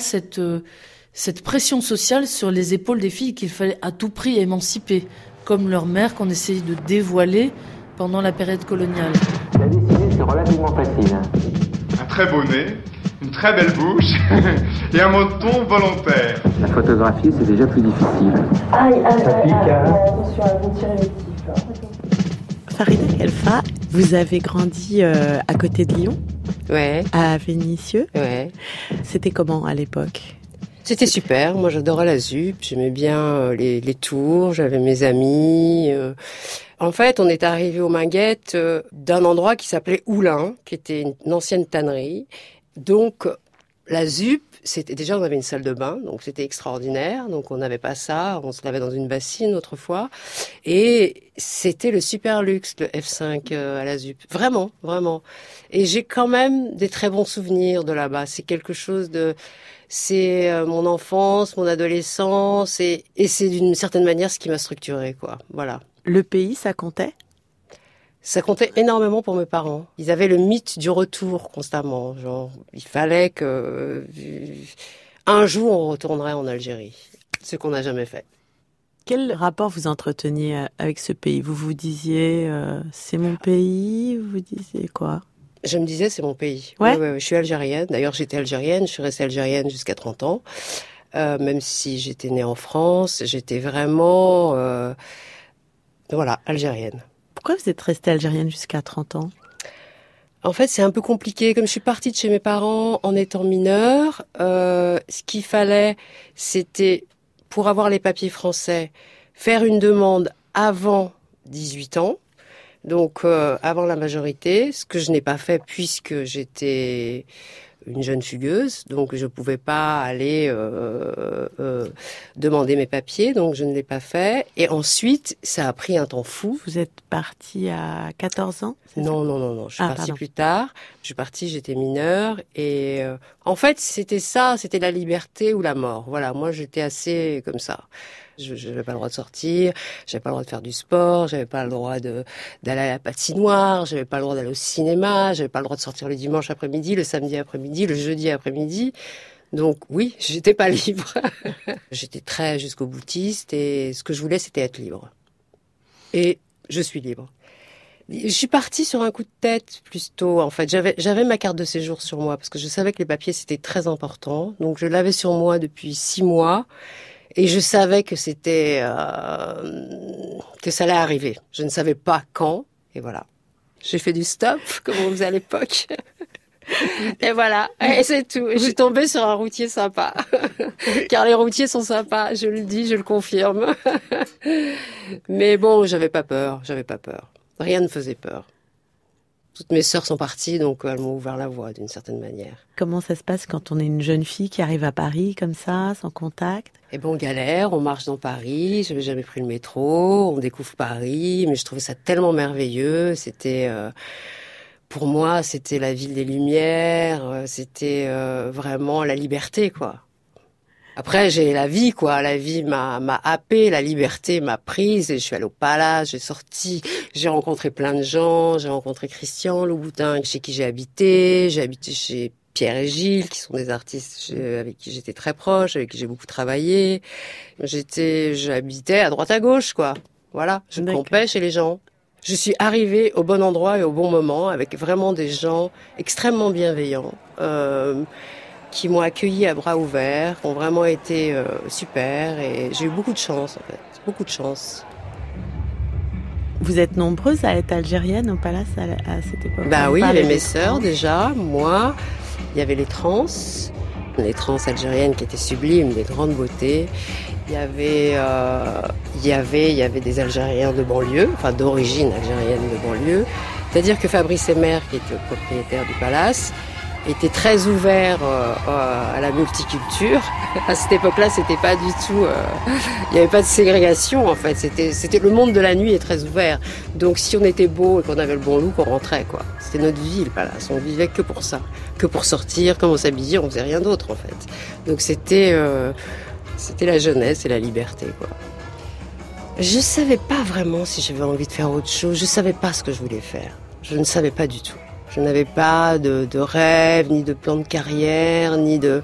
cette pression sociale sur les épaules des filles qu'il fallait à tout prix émanciper, comme leur mère qu'on essayait de dévoiler pendant la période coloniale. La dessinée, c'est relativement facile. Un très beau nez, une très belle bouche et un menton volontaire. La photographie, c'est déjà plus difficile. Ça pique, attention à vous tirer les tifs. Farida Khelfa, vous avez grandi à côté de Lyon ? Ouais. À Vénissieux ? Ouais. C'était comment à l'époque ? C'était super, moi j'adorais la ZUP, j'aimais bien les tours, j'avais mes amis. En fait, on est arrivé aux Minguettes d'un endroit qui s'appelait Oulin, qui était une ancienne tannerie. Donc la ZUP, c'était déjà on avait une salle de bain, donc c'était extraordinaire. Donc on n'avait pas ça, on se lavait dans une bassine autrefois. Et c'était le super luxe, le F5 à la ZUP. Vraiment, vraiment. Et j'ai quand même des très bons souvenirs de là-bas. C'est quelque chose de... C'est mon enfance, mon adolescence, et c'est d'une certaine manière ce qui m'a structurée, quoi. Voilà. Le pays, ça comptait ? Ça comptait énormément pour mes parents. Ils avaient le mythe du retour constamment. Genre, il fallait que un jour on retournerait en Algérie, ce qu'on n'a jamais fait. Quel rapport vous entreteniez avec ce pays ? Vous vous disiez c'est mon pays ? Vous vous disiez quoi ? Je me disais, c'est mon pays. Ouais. Ouais, je suis algérienne. D'ailleurs, j'étais algérienne. Je suis restée algérienne jusqu'à 30 ans. Même si j'étais née en France, j'étais vraiment, algérienne. Pourquoi vous êtes restée algérienne jusqu'à 30 ans ? En fait, c'est un peu compliqué. Comme je suis partie de chez mes parents en étant mineure, ce qu'il fallait, c'était, pour avoir les papiers français, faire une demande avant 18 ans. Donc avant la majorité, ce que je n'ai pas fait puisque j'étais une jeune fugueuse, donc je pouvais pas aller demander mes papiers, donc je ne l'ai pas fait. Et ensuite, ça a pris un temps fou. Vous êtes partie à 14 ans ? Non, je suis partie plus tard. Je suis partie, j'étais mineure et en fait, c'était ça, c'était la liberté ou la mort. Voilà, moi j'étais assez comme ça. Je n'avais pas le droit de sortir, j'avais pas le droit de faire du sport, j'avais pas le droit d'aller à la patinoire, j'avais pas le droit d'aller au cinéma, j'avais pas le droit de sortir le dimanche après-midi, le samedi après-midi, le jeudi après-midi. Donc oui, j'étais pas libre. J'étais très jusqu'au boutiste et ce que je voulais, c'était être libre. Et je suis libre. Je suis partie sur un coup de tête plus tôt. En fait, j'avais ma carte de séjour sur moi parce que je savais que les papiers c'était très important. Donc je l'avais sur moi depuis 6 mois. Et je savais que c'était que ça allait arriver. Je ne savais pas quand. Et voilà. J'ai fait du stop, comme on faisait à l'époque. Et voilà. Et c'est tout. Je suis tombée sur un routier sympa. Car les routiers sont sympas. Je le dis, je le confirme. Mais bon, j'avais pas peur. Rien ne faisait peur. Toutes mes sœurs sont parties, donc elles m'ont ouvert la voie d'une certaine manière. Comment ça se passe quand on est une jeune fille qui arrive à Paris comme ça, sans contact ? Eh ben on galère, on marche dans Paris, j'avais jamais pris le métro, on découvre Paris, mais je trouvais ça tellement merveilleux. C'était, pour moi, c'était la ville des Lumières, c'était vraiment la liberté, quoi. Après, j'ai la vie, quoi. La vie m'a happée, la liberté m'a prise. Et je suis allée au Palace, j'ai sorti, j'ai rencontré plein de gens. J'ai rencontré Christian Louboutin, chez qui j'ai habité chez Pierre et Gilles, qui sont des artistes avec qui j'étais très proche, avec qui j'ai beaucoup travaillé. J'habitais à droite à gauche, quoi. Voilà, je campais chez les gens. Je suis arrivée au bon endroit et au bon moment, avec vraiment des gens extrêmement bienveillants, qui m'ont accueilli à bras ouverts, qui ont vraiment été super, et j'ai eu beaucoup de chance, en fait. Beaucoup de chance. Vous êtes nombreuses à être algériennes au Palace à cette époque? Bah oui, il y avait mes sœurs déjà, moi, il y avait les trans algériennes qui étaient sublimes, des grandes beautés. Il y avait des Algériens de banlieue, enfin d'origine algérienne de banlieue. C'est-à-dire que Fabrice Emmer, qui était le propriétaire du Palace, était très ouvert à la multiculture. À cette époque-là, c'était pas du tout, il n'y avait pas de ségrégation en fait. C'était le monde de la nuit est très ouvert. Donc si on était beau et qu'on avait le bon look, on rentrait quoi. C'était notre vie le Palace. On vivait que pour ça, que pour sortir, comme on s'habillait, on faisait rien d'autre en fait. Donc c'était la jeunesse et la liberté quoi. Je savais pas vraiment si j'avais envie de faire autre chose. Je savais pas ce que je voulais faire. Je ne savais pas du tout. Je n'avais pas de rêve, ni de plan de carrière, ni de...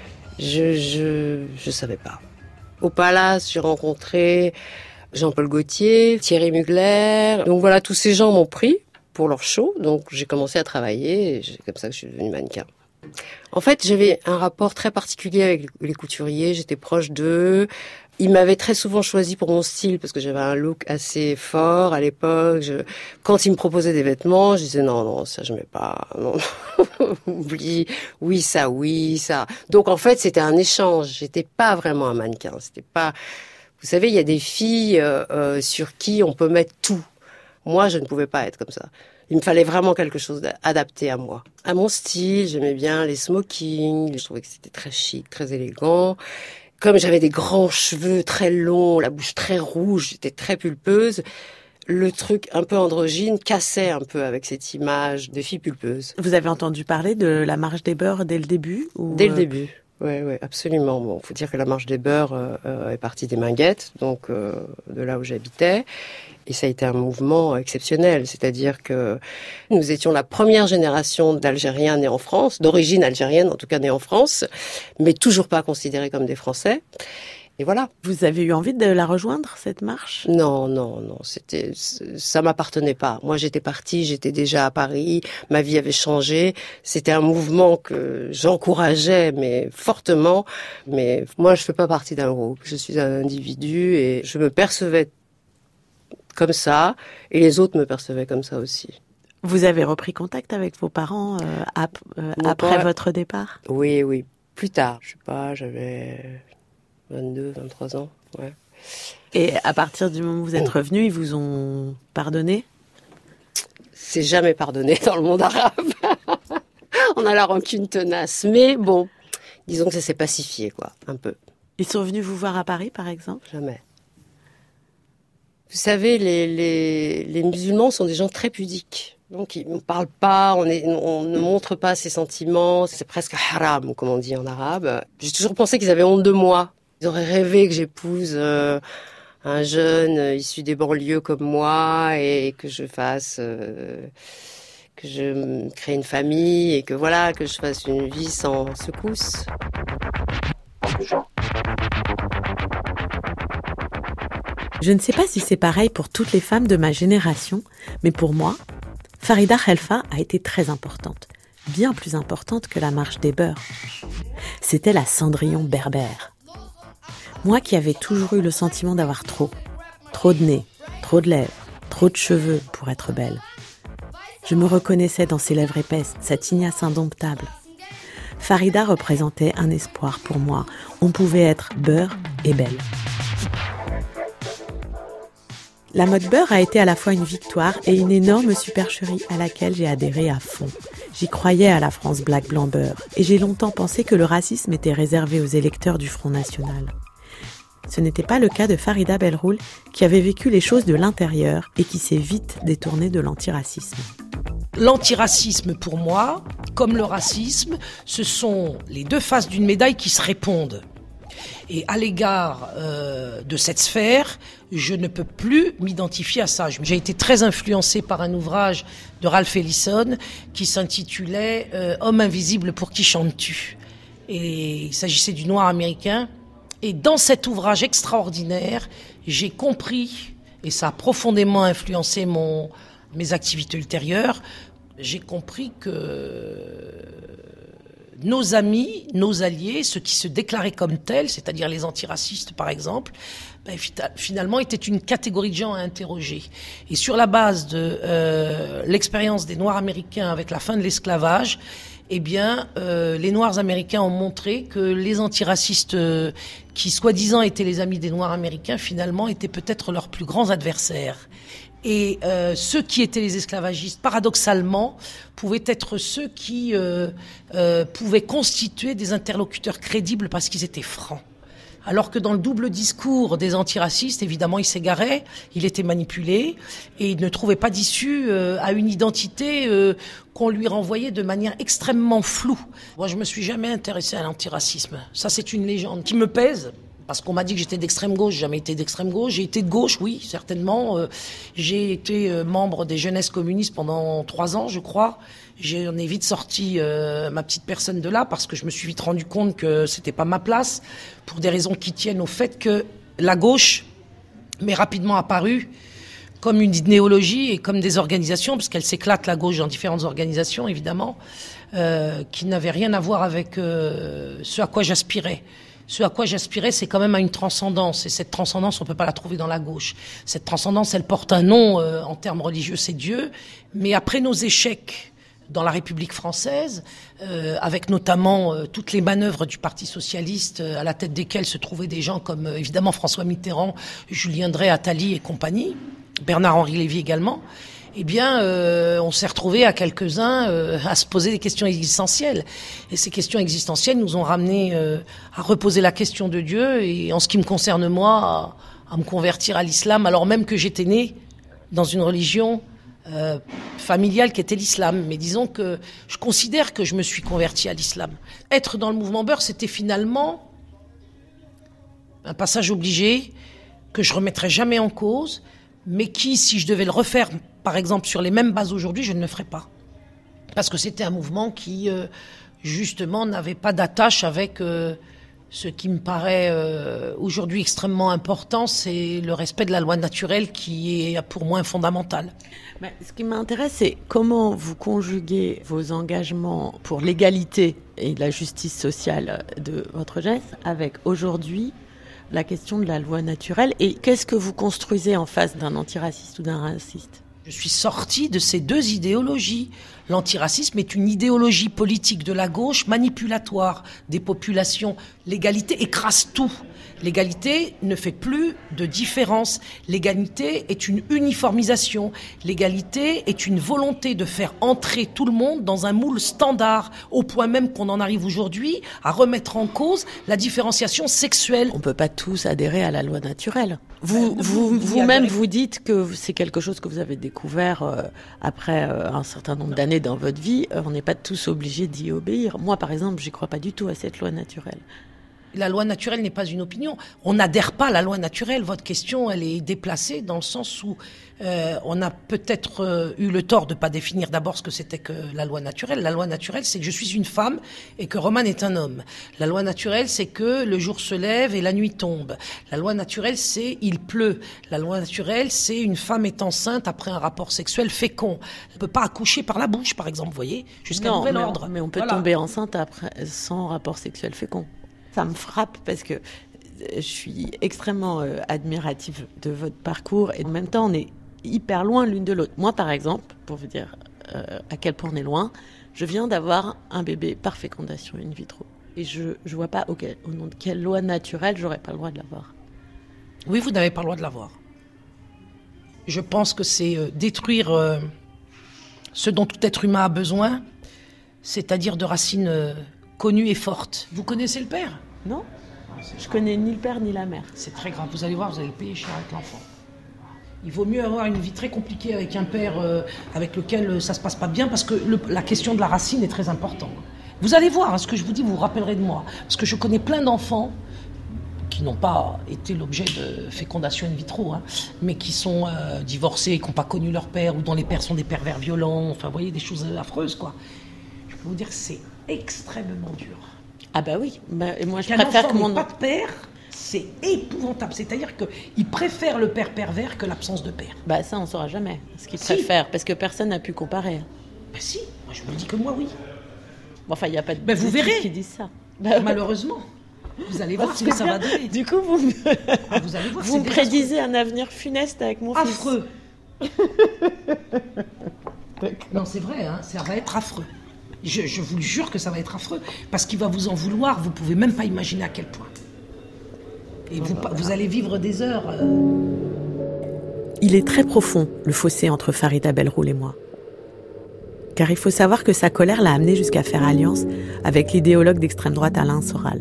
Je savais pas. Au Palace, j'ai rencontré Jean-Paul Gaultier, Thierry Mugler. Donc voilà, tous ces gens m'ont pris pour leur show. Donc j'ai commencé à travailler et c'est comme ça que je suis devenue mannequin. En fait, j'avais un rapport très particulier avec les couturiers. J'étais proche d'eux. Ils m'avaient très souvent choisi pour mon style parce que j'avais un look assez fort à l'époque. Quand ils me proposaient des vêtements, je disais non, ça je mets pas. Non, oublie. Oui, ça. Donc en fait, c'était un échange. J'étais pas vraiment un mannequin. C'était pas. Vous savez, il y a des filles sur qui on peut mettre tout. Moi, je ne pouvais pas être comme ça. Il me fallait vraiment quelque chose d'adapté à moi, à mon style. J'aimais bien les smokings. Je trouvais que c'était très chic, très élégant. Comme j'avais des grands cheveux très longs, la bouche très rouge, j'étais très pulpeuse, le truc un peu androgyne cassait un peu avec cette image de fille pulpeuse. Vous avez entendu parler de la marche des beurs dès le début ou... Dès le début, oui, absolument. Bon, faut dire que la marche des beurs est partie des Minguettes, donc de là où j'habitais. Et ça a été un mouvement exceptionnel, c'est-à-dire que nous étions la première génération d'Algériens nés en France, d'origine algérienne en tout cas nés en France, mais toujours pas considérés comme des Français. Et voilà. Vous avez eu envie de la rejoindre, cette marche ? Non, ça m'appartenait pas. Moi, j'étais partie, j'étais déjà à Paris, ma vie avait changé. C'était un mouvement que j'encourageais, mais fortement. Mais moi, je fais pas partie d'un groupe. Je suis un individu et je me percevais comme ça, et les autres me percevaient comme ça aussi. Vous avez repris contact avec vos parents après votre départ ? Oui, plus tard. Je sais pas, j'avais 22, 23 ans, ouais. Et à partir du moment où vous êtes revenu, ils vous ont pardonné ? C'est jamais pardonné dans le monde arabe. On a la rancune tenace, mais bon, disons que ça s'est pacifié, quoi, un peu. Ils sont venus vous voir à Paris, par exemple ? Jamais. Vous savez, les musulmans sont des gens très pudiques. Donc, ils ne parlent pas, on ne montre pas ses sentiments. C'est presque haram, comme on dit en arabe. J'ai toujours pensé qu'ils avaient honte de moi. Ils auraient rêvé que j'épouse un jeune issu des banlieues comme moi et que je fasse... que je crée une famille et que voilà, que je fasse une vie sans secousse. Je ne sais pas si c'est pareil pour toutes les femmes de ma génération, mais pour moi, Farida Khelfa a été très importante, bien plus importante que la marche des beurs. C'était la Cendrillon berbère. Moi qui avais toujours eu le sentiment d'avoir trop de nez, trop de lèvres, trop de cheveux pour être belle. Je me reconnaissais dans ses lèvres épaisses, sa tignasse indomptable. Farida représentait un espoir pour moi. On pouvait être beurre et belle. La mode beurre a été à la fois une victoire et une énorme supercherie à laquelle j'ai adhéré à fond. J'y croyais à la France black blanc beurre et j'ai longtemps pensé que le racisme était réservé aux électeurs du Front National. Ce n'était pas le cas de Farida Belroul qui avait vécu les choses de l'intérieur et qui s'est vite détournée de l'antiracisme. L'antiracisme pour moi, comme le racisme, ce sont les deux faces d'une médaille qui se répondent. Et à l'égard de cette sphère, je ne peux plus m'identifier à ça. J'ai été très influencée par un ouvrage de Ralph Ellison qui s'intitulait « Homme invisible, pour qui chantes-tu » Et il s'agissait du noir américain. Et dans cet ouvrage extraordinaire, j'ai compris, et ça a profondément influencé mes activités ultérieures, j'ai compris que nos amis, nos alliés, ceux qui se déclaraient comme tels, c'est-à-dire les antiracistes par exemple, finalement étaient une catégorie de gens à interroger. Et sur la base de l'expérience des Noirs américains avec la fin de l'esclavage, eh bien, les Noirs américains ont montré que les antiracistes qui soi-disant étaient les amis des Noirs américains, finalement, étaient peut-être leurs plus grands adversaires. Et ceux qui étaient les esclavagistes, paradoxalement, pouvaient être ceux qui pouvaient constituer des interlocuteurs crédibles parce qu'ils étaient francs. Alors que dans le double discours des antiracistes, évidemment, il s'égarait, il était manipulé et il ne trouvait pas d'issue à une identité qu'on lui renvoyait de manière extrêmement floue. Moi, je me suis jamais intéressée à l'antiracisme. Ça, c'est une légende qui me pèse. Parce qu'on m'a dit que j'étais d'extrême gauche, j'ai jamais été d'extrême gauche. J'ai été de gauche, oui, certainement. J'ai été membre des jeunesses communistes pendant 3 ans, je crois. J'en ai vite sorti ma petite personne de là parce que je me suis vite rendu compte que c'était pas ma place, pour des raisons qui tiennent au fait que la gauche m'est rapidement apparue comme une idéologie et comme des organisations, parce qu'elle s'éclate, la gauche, dans différentes organisations, évidemment, qui n'avaient rien à voir avec ce à quoi j'aspirais. Ce à quoi j'aspirais, c'est quand même à une transcendance. Et cette transcendance, on peut pas la trouver dans la gauche. Cette transcendance, elle porte un nom en termes religieux, c'est Dieu. Mais après nos échecs dans la République française, avec notamment toutes les manœuvres du Parti socialiste, à la tête desquelles se trouvaient des gens comme évidemment François Mitterrand, Julien Drey, Attali et compagnie, Bernard-Henri Lévy également, eh bien, on s'est retrouvés à quelques-uns à se poser des questions existentielles. Et ces questions existentielles nous ont ramenés à reposer la question de Dieu et, en ce qui me concerne moi, à me convertir à l'islam, alors même que j'étais né dans une religion familiale qui était l'islam. Mais disons que je considère que je me suis converti à l'islam. Être dans le mouvement Beur, c'était finalement un passage obligé que je remettrai jamais en cause, mais qui, si je devais le refaire, par exemple, sur les mêmes bases aujourd'hui, je ne le ferais pas. Parce que c'était un mouvement qui, justement, n'avait pas d'attache avec ce qui me paraît aujourd'hui extrêmement important, c'est le respect de la loi naturelle qui est pour moi fondamental. Ce qui m'intéresse, c'est comment vous conjuguez vos engagements pour l'égalité et la justice sociale de votre jeunesse avec aujourd'hui la question de la loi naturelle, et qu'est-ce que vous construisez en face d'un antiraciste ou d'un raciste ? Je suis sortie de ces deux idéologies. L'antiracisme est une idéologie politique de la gauche manipulatoire des populations. L'égalité écrase tout. L'égalité ne fait plus de différence. L'égalité est une uniformisation. L'égalité est une volonté de faire entrer tout le monde dans un moule standard, au point même qu'on en arrive aujourd'hui à remettre en cause la différenciation sexuelle. On ne peut pas tous adhérer à la loi naturelle. Vous-même, vous dites que c'est quelque chose que vous avez découvert après un certain nombre d'années dans votre vie. On n'est pas tous obligés d'y obéir. Moi, par exemple, j'y crois pas du tout à cette loi naturelle. La loi naturelle n'est pas une opinion. On n'adhère pas à la loi naturelle. Votre question, elle est déplacée dans le sens où on a peut-être eu le tort de ne pas définir d'abord ce que c'était que la loi naturelle. La loi naturelle, c'est que je suis une femme et que Roman est un homme. La loi naturelle, c'est que le jour se lève et la nuit tombe. La loi naturelle, c'est il pleut. La loi naturelle, c'est une femme est enceinte après un rapport sexuel fécond. Elle ne peut pas accoucher par la bouche, par exemple, vous voyez, jusqu'à nouvel ordre. Mais on peut tomber enceinte après, sans rapport sexuel fécond. Ça me frappe parce que je suis extrêmement admirative de votre parcours et en même temps on est hyper loin l'une de l'autre. Moi par exemple, pour vous dire à quel point on est loin, je viens d'avoir un bébé par fécondation in vitro et je vois pas au nom de quelle loi naturelle j'aurais pas le droit de l'avoir. Oui, vous n'avez pas le droit de l'avoir. Je pense que c'est détruire ce dont tout être humain a besoin, c'est-à-dire de racines connues et fortes. Vous connaissez le père ? Non, je connais ni le père ni la mère. C'est très grave, vous allez voir, vous allez payer cher avec l'enfant. Il vaut mieux avoir une vie très compliquée avec un père avec lequel ça se passe pas bien, parce que la question de la racine est très importante. Vous allez voir, ce que je vous dis, vous vous rappellerez de moi. Parce que je connais plein d'enfants qui n'ont pas été l'objet de fécondation in vitro, mais qui sont divorcés et qui n'ont pas connu leur père, ou dont les pères sont des pervers violents, enfin, vous voyez, des choses affreuses, quoi. Je peux vous dire que c'est extrêmement dur. Ah bah oui, moi je Qu'un préfère enfant que mon... n'ait pas de père, c'est épouvantable. C'est-à-dire qu'ils préfèrent le père pervers que l'absence de père. Bah ça, on ne saura jamais ce qu'ils préfèrent, parce que personne n'a pu comparer. Bah si, moi je me dis que moi, oui. Bon, enfin, il n'y a pas de vous verrez qui disent ça. Malheureusement. Vous allez voir ce que ça va donner. Du coup, vous allez voir, vous me prédisez un avenir funeste avec mon fils. Affreux. Non, c'est vrai, ça va être affreux. Je vous le jure que ça va être affreux, parce qu'il va vous en vouloir, vous pouvez même pas imaginer à quel point. Et vous allez vivre des heures. Il est très profond, le fossé entre Farida Belroul et moi. Car il faut savoir que sa colère l'a amené jusqu'à faire alliance avec l'idéologue d'extrême droite Alain Soral.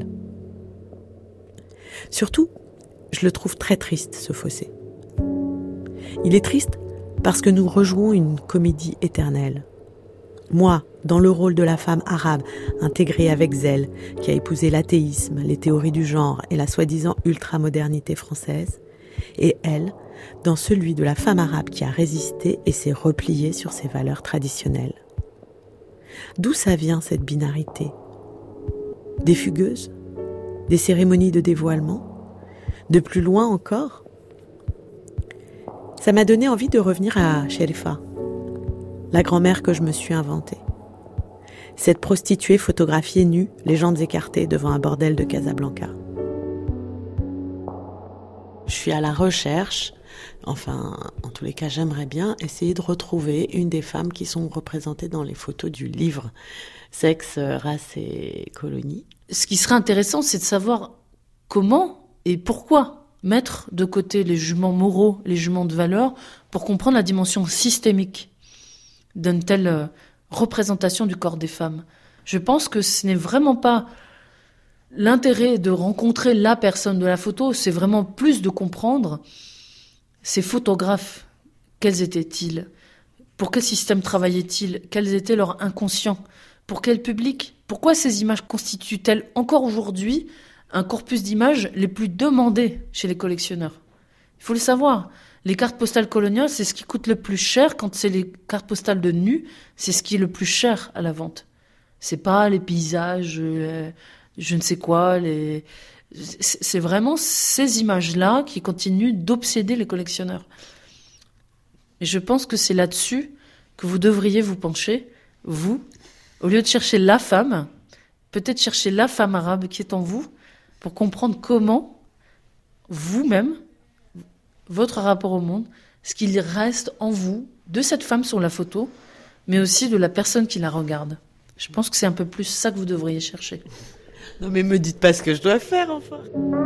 Surtout, je le trouve très triste, ce fossé. Il est triste parce que nous rejouons une comédie éternelle. Moi, dans le rôle de la femme arabe, intégrée avec zèle, qui a épousé l'athéisme, les théories du genre et la soi-disant ultramodernité française, et elle, dans celui de la femme arabe qui a résisté et s'est repliée sur ses valeurs traditionnelles. D'où ça vient, cette binarité ? Des fugueuses ? Des cérémonies de dévoilement ? De plus loin encore ? Ça m'a donné envie de revenir à Sherifa, la grand-mère que je me suis inventée. Cette prostituée photographiée nue, les jambes écartées devant un bordel de Casablanca. Je suis à la recherche, enfin, en tous les cas, j'aimerais bien essayer de retrouver une des femmes qui sont représentées dans les photos du livre Sexe, race et colonie. Ce qui serait intéressant, c'est de savoir comment et pourquoi mettre de côté les jugements moraux, les jugements de valeur, pour comprendre la dimension systémique d'une telle représentation du corps des femmes. Je pense que ce n'est vraiment pas l'intérêt de rencontrer la personne de la photo, c'est vraiment plus de comprendre ces photographes. Quels étaient-ils ? Pour quel système travaillaient-ils ? Quels étaient leurs inconscients ? Pour quel public ? Pourquoi ces images constituent-elles encore aujourd'hui un corpus d'images les plus demandés chez les collectionneurs ? Il faut le savoir. Les cartes postales coloniales, c'est ce qui coûte le plus cher. Quand c'est les cartes postales de nus, c'est ce qui est le plus cher à la vente. C'est pas les paysages, je ne sais quoi. C'est vraiment ces images-là qui continuent d'obséder les collectionneurs. Et je pense que c'est là-dessus que vous devriez vous pencher, vous, au lieu de chercher la femme, peut-être chercher la femme arabe qui est en vous, pour comprendre comment, vous-même, votre rapport au monde, ce qu'il reste en vous de cette femme sur la photo, mais aussi de la personne qui la regarde. Je pense que c'est un peu plus ça que vous devriez chercher. Non mais me dites pas ce que je dois faire, enfin.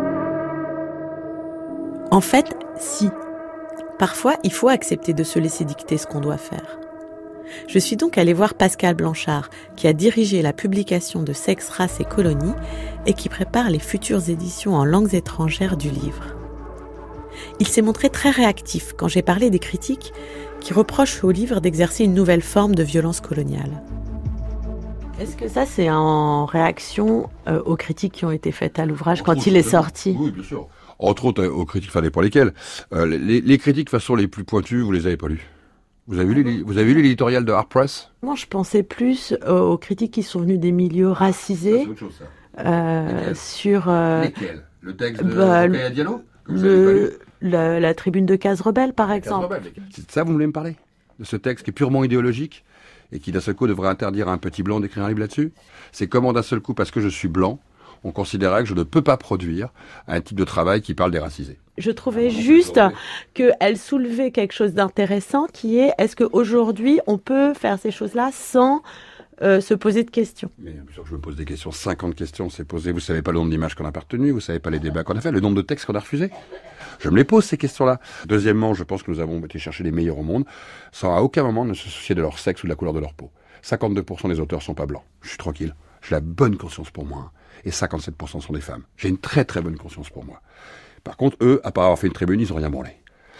En fait, si. Parfois, il faut accepter de se laisser dicter ce qu'on doit faire. Je suis donc allée voir Pascal Blanchard, qui a dirigé la publication de Sexe, race et colonie et qui prépare les futures éditions en langues étrangères du livre. Il s'est montré très réactif quand j'ai parlé des critiques qui reprochent au livre d'exercer une nouvelle forme de violence coloniale. Est-ce que ça, c'est en réaction aux critiques qui ont été faites à l'ouvrage quand il est sorti ? Oui, bien sûr. Entre autres, aux critiques, enfin, dépend lesquelles. Les critiques, de façon, les plus pointues, vous les avez pas lues. Vous avez lu l'éditorial de Art Press ? Moi, je pensais plus aux critiques qui sont venues des milieux racisés. C'est autre chose, ça. Sur... Lesquels ? Le texte de Rokhaya Diallo ? La tribune de Case Rebelle, par exemple. C'est de ça, vous voulez me parler ? De ce texte qui est purement idéologique et qui, d'un seul coup, devrait interdire à un petit blanc d'écrire un livre là-dessus ? C'est comment, d'un seul coup, parce que je suis blanc, on considérait que je ne peux pas produire un type de travail qui parle des racisés. Je trouvais juste qu'elle soulevait quelque chose d'intéressant qui est, est-ce qu'aujourd'hui, on peut faire ces choses-là sans se poser de questions ? Mais bien sûr que je me pose des questions. 50 questions, c'est posé. Vous savez pas le nombre d'images qu'on a pas retenues, vous savez pas les débats qu'on a fait, le nombre de textes qu'on a refusés. Je me les pose, ces questions-là. Deuxièmement, je pense que nous avons été chercher les meilleurs au monde, sans à aucun moment ne se soucier de leur sexe ou de la couleur de leur peau. 52% des auteurs sont pas blancs. Je suis tranquille. J'ai la bonne conscience pour moi. Et 57% sont des femmes. J'ai une très très bonne conscience pour moi. Par contre, eux, à part avoir fait une tribune, ils ont rien branlé.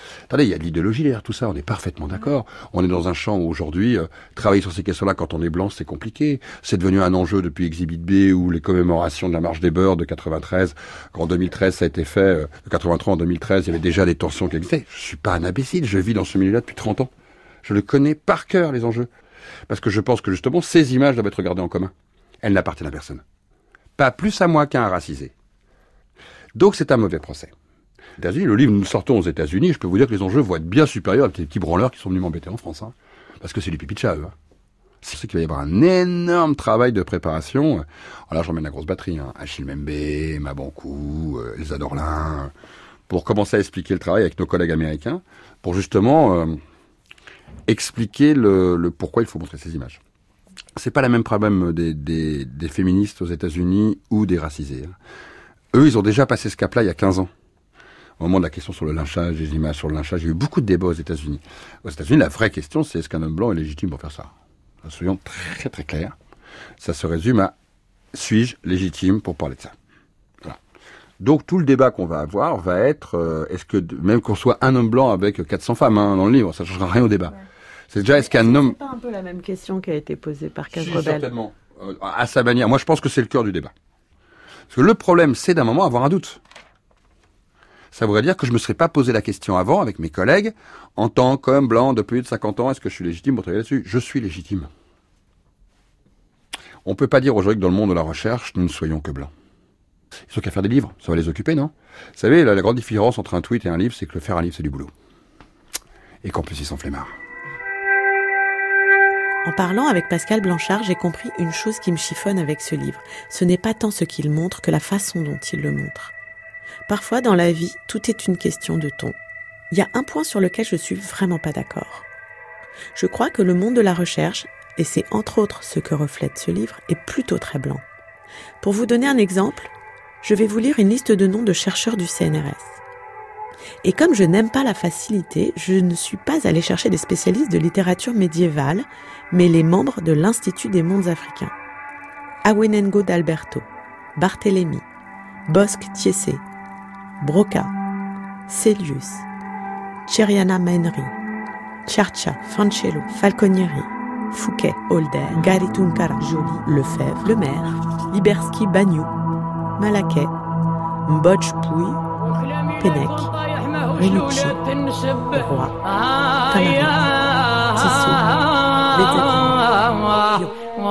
Attendez, il y a de l'idéologie derrière tout ça, on est parfaitement d'accord. On est dans un champ où aujourd'hui, travailler sur ces questions-là quand on est blanc, c'est compliqué. C'est devenu un enjeu depuis Exhibit B ou les commémorations de la marche des beurs de 93. En 2013, ça a été fait, de 83 en 2013, il y avait déjà des tensions qui existaient. Je suis pas un imbécile, je vis dans ce milieu-là depuis 30 ans. Je le connais par cœur, les enjeux. Parce que je pense que justement, ces images doivent être regardées en commun. Elles n'appartiennent à personne. Pas plus à moi qu'à un racisé. Donc c'est un mauvais procès. États-Unis, le livre Nous sortons aux États-Unis, je peux vous dire que les enjeux vont être bien supérieurs à des petits branleurs qui sont venus m'embêter en France. Hein, parce que c'est du pipi de chat, eux. Hein. C'est qu'il va y avoir un énorme travail de préparation. Alors là, j'emmène la grosse batterie. Hein. Achille Mbembe, Mabankou, Elsa Dorlin, pour commencer à expliquer le travail avec nos collègues américains, pour justement expliquer le pourquoi il faut montrer ces images. C'est pas le même problème des féministes aux États-Unis ou des racisés. Hein. Eux, ils ont déjà passé ce cap-là il y a 15 ans. Au moment de la question sur le lynchage, les images sur le lynchage, il y a eu beaucoup de débats aux États-Unis. Aux États-Unis, la vraie question, c'est est-ce qu'un homme blanc est légitime pour faire ça? Soyons très très clairs. Ça se résume à suis-je légitime pour parler de ça? Voilà. Donc tout le débat qu'on va avoir va être est-ce que même qu'on soit un homme blanc avec 400 femmes dans le livre, ça ne changera rien au débat. Ouais. C'est déjà est-ce qu'un homme... C'est pas un peu la même question qui a été posée par Cadrebel? Si, certainement. À sa manière. Moi, je pense que c'est le cœur du débat. Parce que le problème, c'est d'un moment avoir un doute. Ça voudrait dire que je me serais pas posé la question avant avec mes collègues, en tant qu'homme blanc de plus de 50 ans, est-ce que je suis légitime pour travailler là-dessus? Je suis légitime. On peut pas dire aujourd'hui que dans le monde de la recherche, nous ne soyons que blancs. Ils sont qu'à faire des livres, ça va les occuper, non? Vous savez, la grande différence entre un tweet et un livre, c'est que faire un livre, c'est du boulot. Et qu'en plus, ils sont flemmards. En parlant avec Pascal Blanchard, j'ai compris une chose qui me chiffonne avec ce livre. Ce n'est pas tant ce qu'il montre que la façon dont il le montre. Parfois, dans la vie, tout est une question de ton. Il y a un point sur lequel je suis vraiment pas d'accord. Je crois que le monde de la recherche, et c'est entre autres ce que reflète ce livre, est plutôt très blanc. Pour vous donner un exemple, je vais vous lire une liste de noms de chercheurs du CNRS. Et comme je n'aime pas la facilité, je ne suis pas allée chercher des spécialistes de littérature médiévale, mais les membres de l'Institut des mondes africains. Awenengo d'Alberto, Barthélemy, Bosque Thiessé, Broca, Celius, Cheriana Mainry, Tchartcha, Fancello, Falconieri, Fouquet, Holder, Garitunkara, Joly, Lefebvre, Lemaire, Liberski, Bagnou, Malaquais, Mbodj Pouy, Pennec, Renucci, Roy, Tamari, Tissot, Lezzati,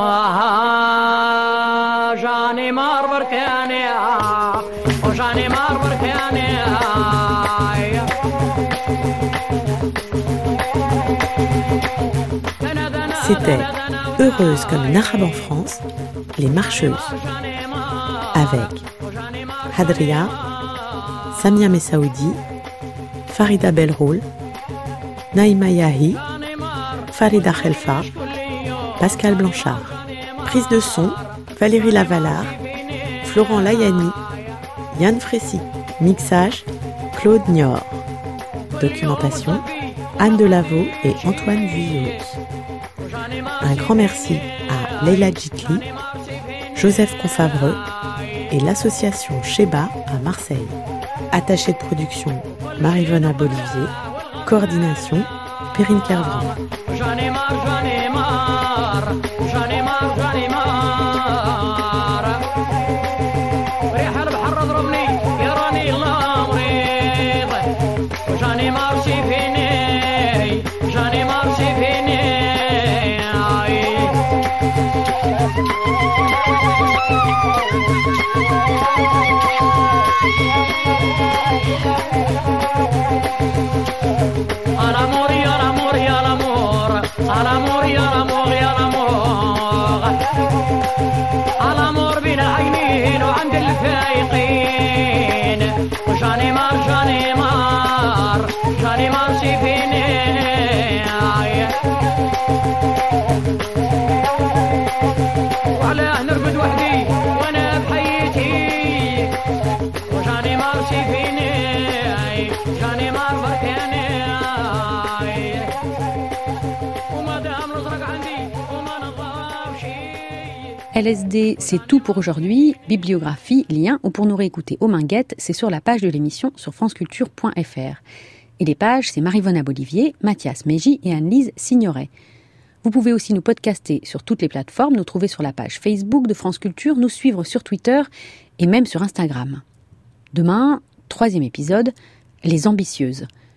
C'était Heureuse comme l'arabe en France, les marcheuses, avec Hadria, Samia Messaoudi, Farida Belroul, Naïma Yahi, Farida Khelfa, Pascal Blanchard. Prise de son, Valérie Lavalard, Florent Layani, Yann Frécy. Mixage, Claude Nior. Documentation, Anne Delaveau et Antoine Vuillot. Un grand merci à Leila Djitli, Joseph Confavreux et l'association Sheba à Marseille. Attaché de production, Marie-Vona Bolivier. Coordination, Perrine Clairvry. الامور بين عينين وعند الفايقين وجاني مار جاني مار جاني مار سيفيني وعلاه نرقد وحدي وانا بحياتي وجاني مار سيفيني جاني مار بركاني وما دام نزرق عندي وما نضاف شي. LSD, c'est tout pour aujourd'hui. Bibliographie, lien ou pour nous réécouter aux Minguettes, c'est sur la page de l'émission sur franceculture.fr. Et les pages, c'est Maryvonne Abolivier, Mathias Mégy et Anne-Lise Signoret. Vous pouvez aussi nous podcaster sur toutes les plateformes, nous trouver sur la page Facebook de France Culture, nous suivre sur Twitter et même sur Instagram. Demain, 3e épisode, Les Ambitieuses.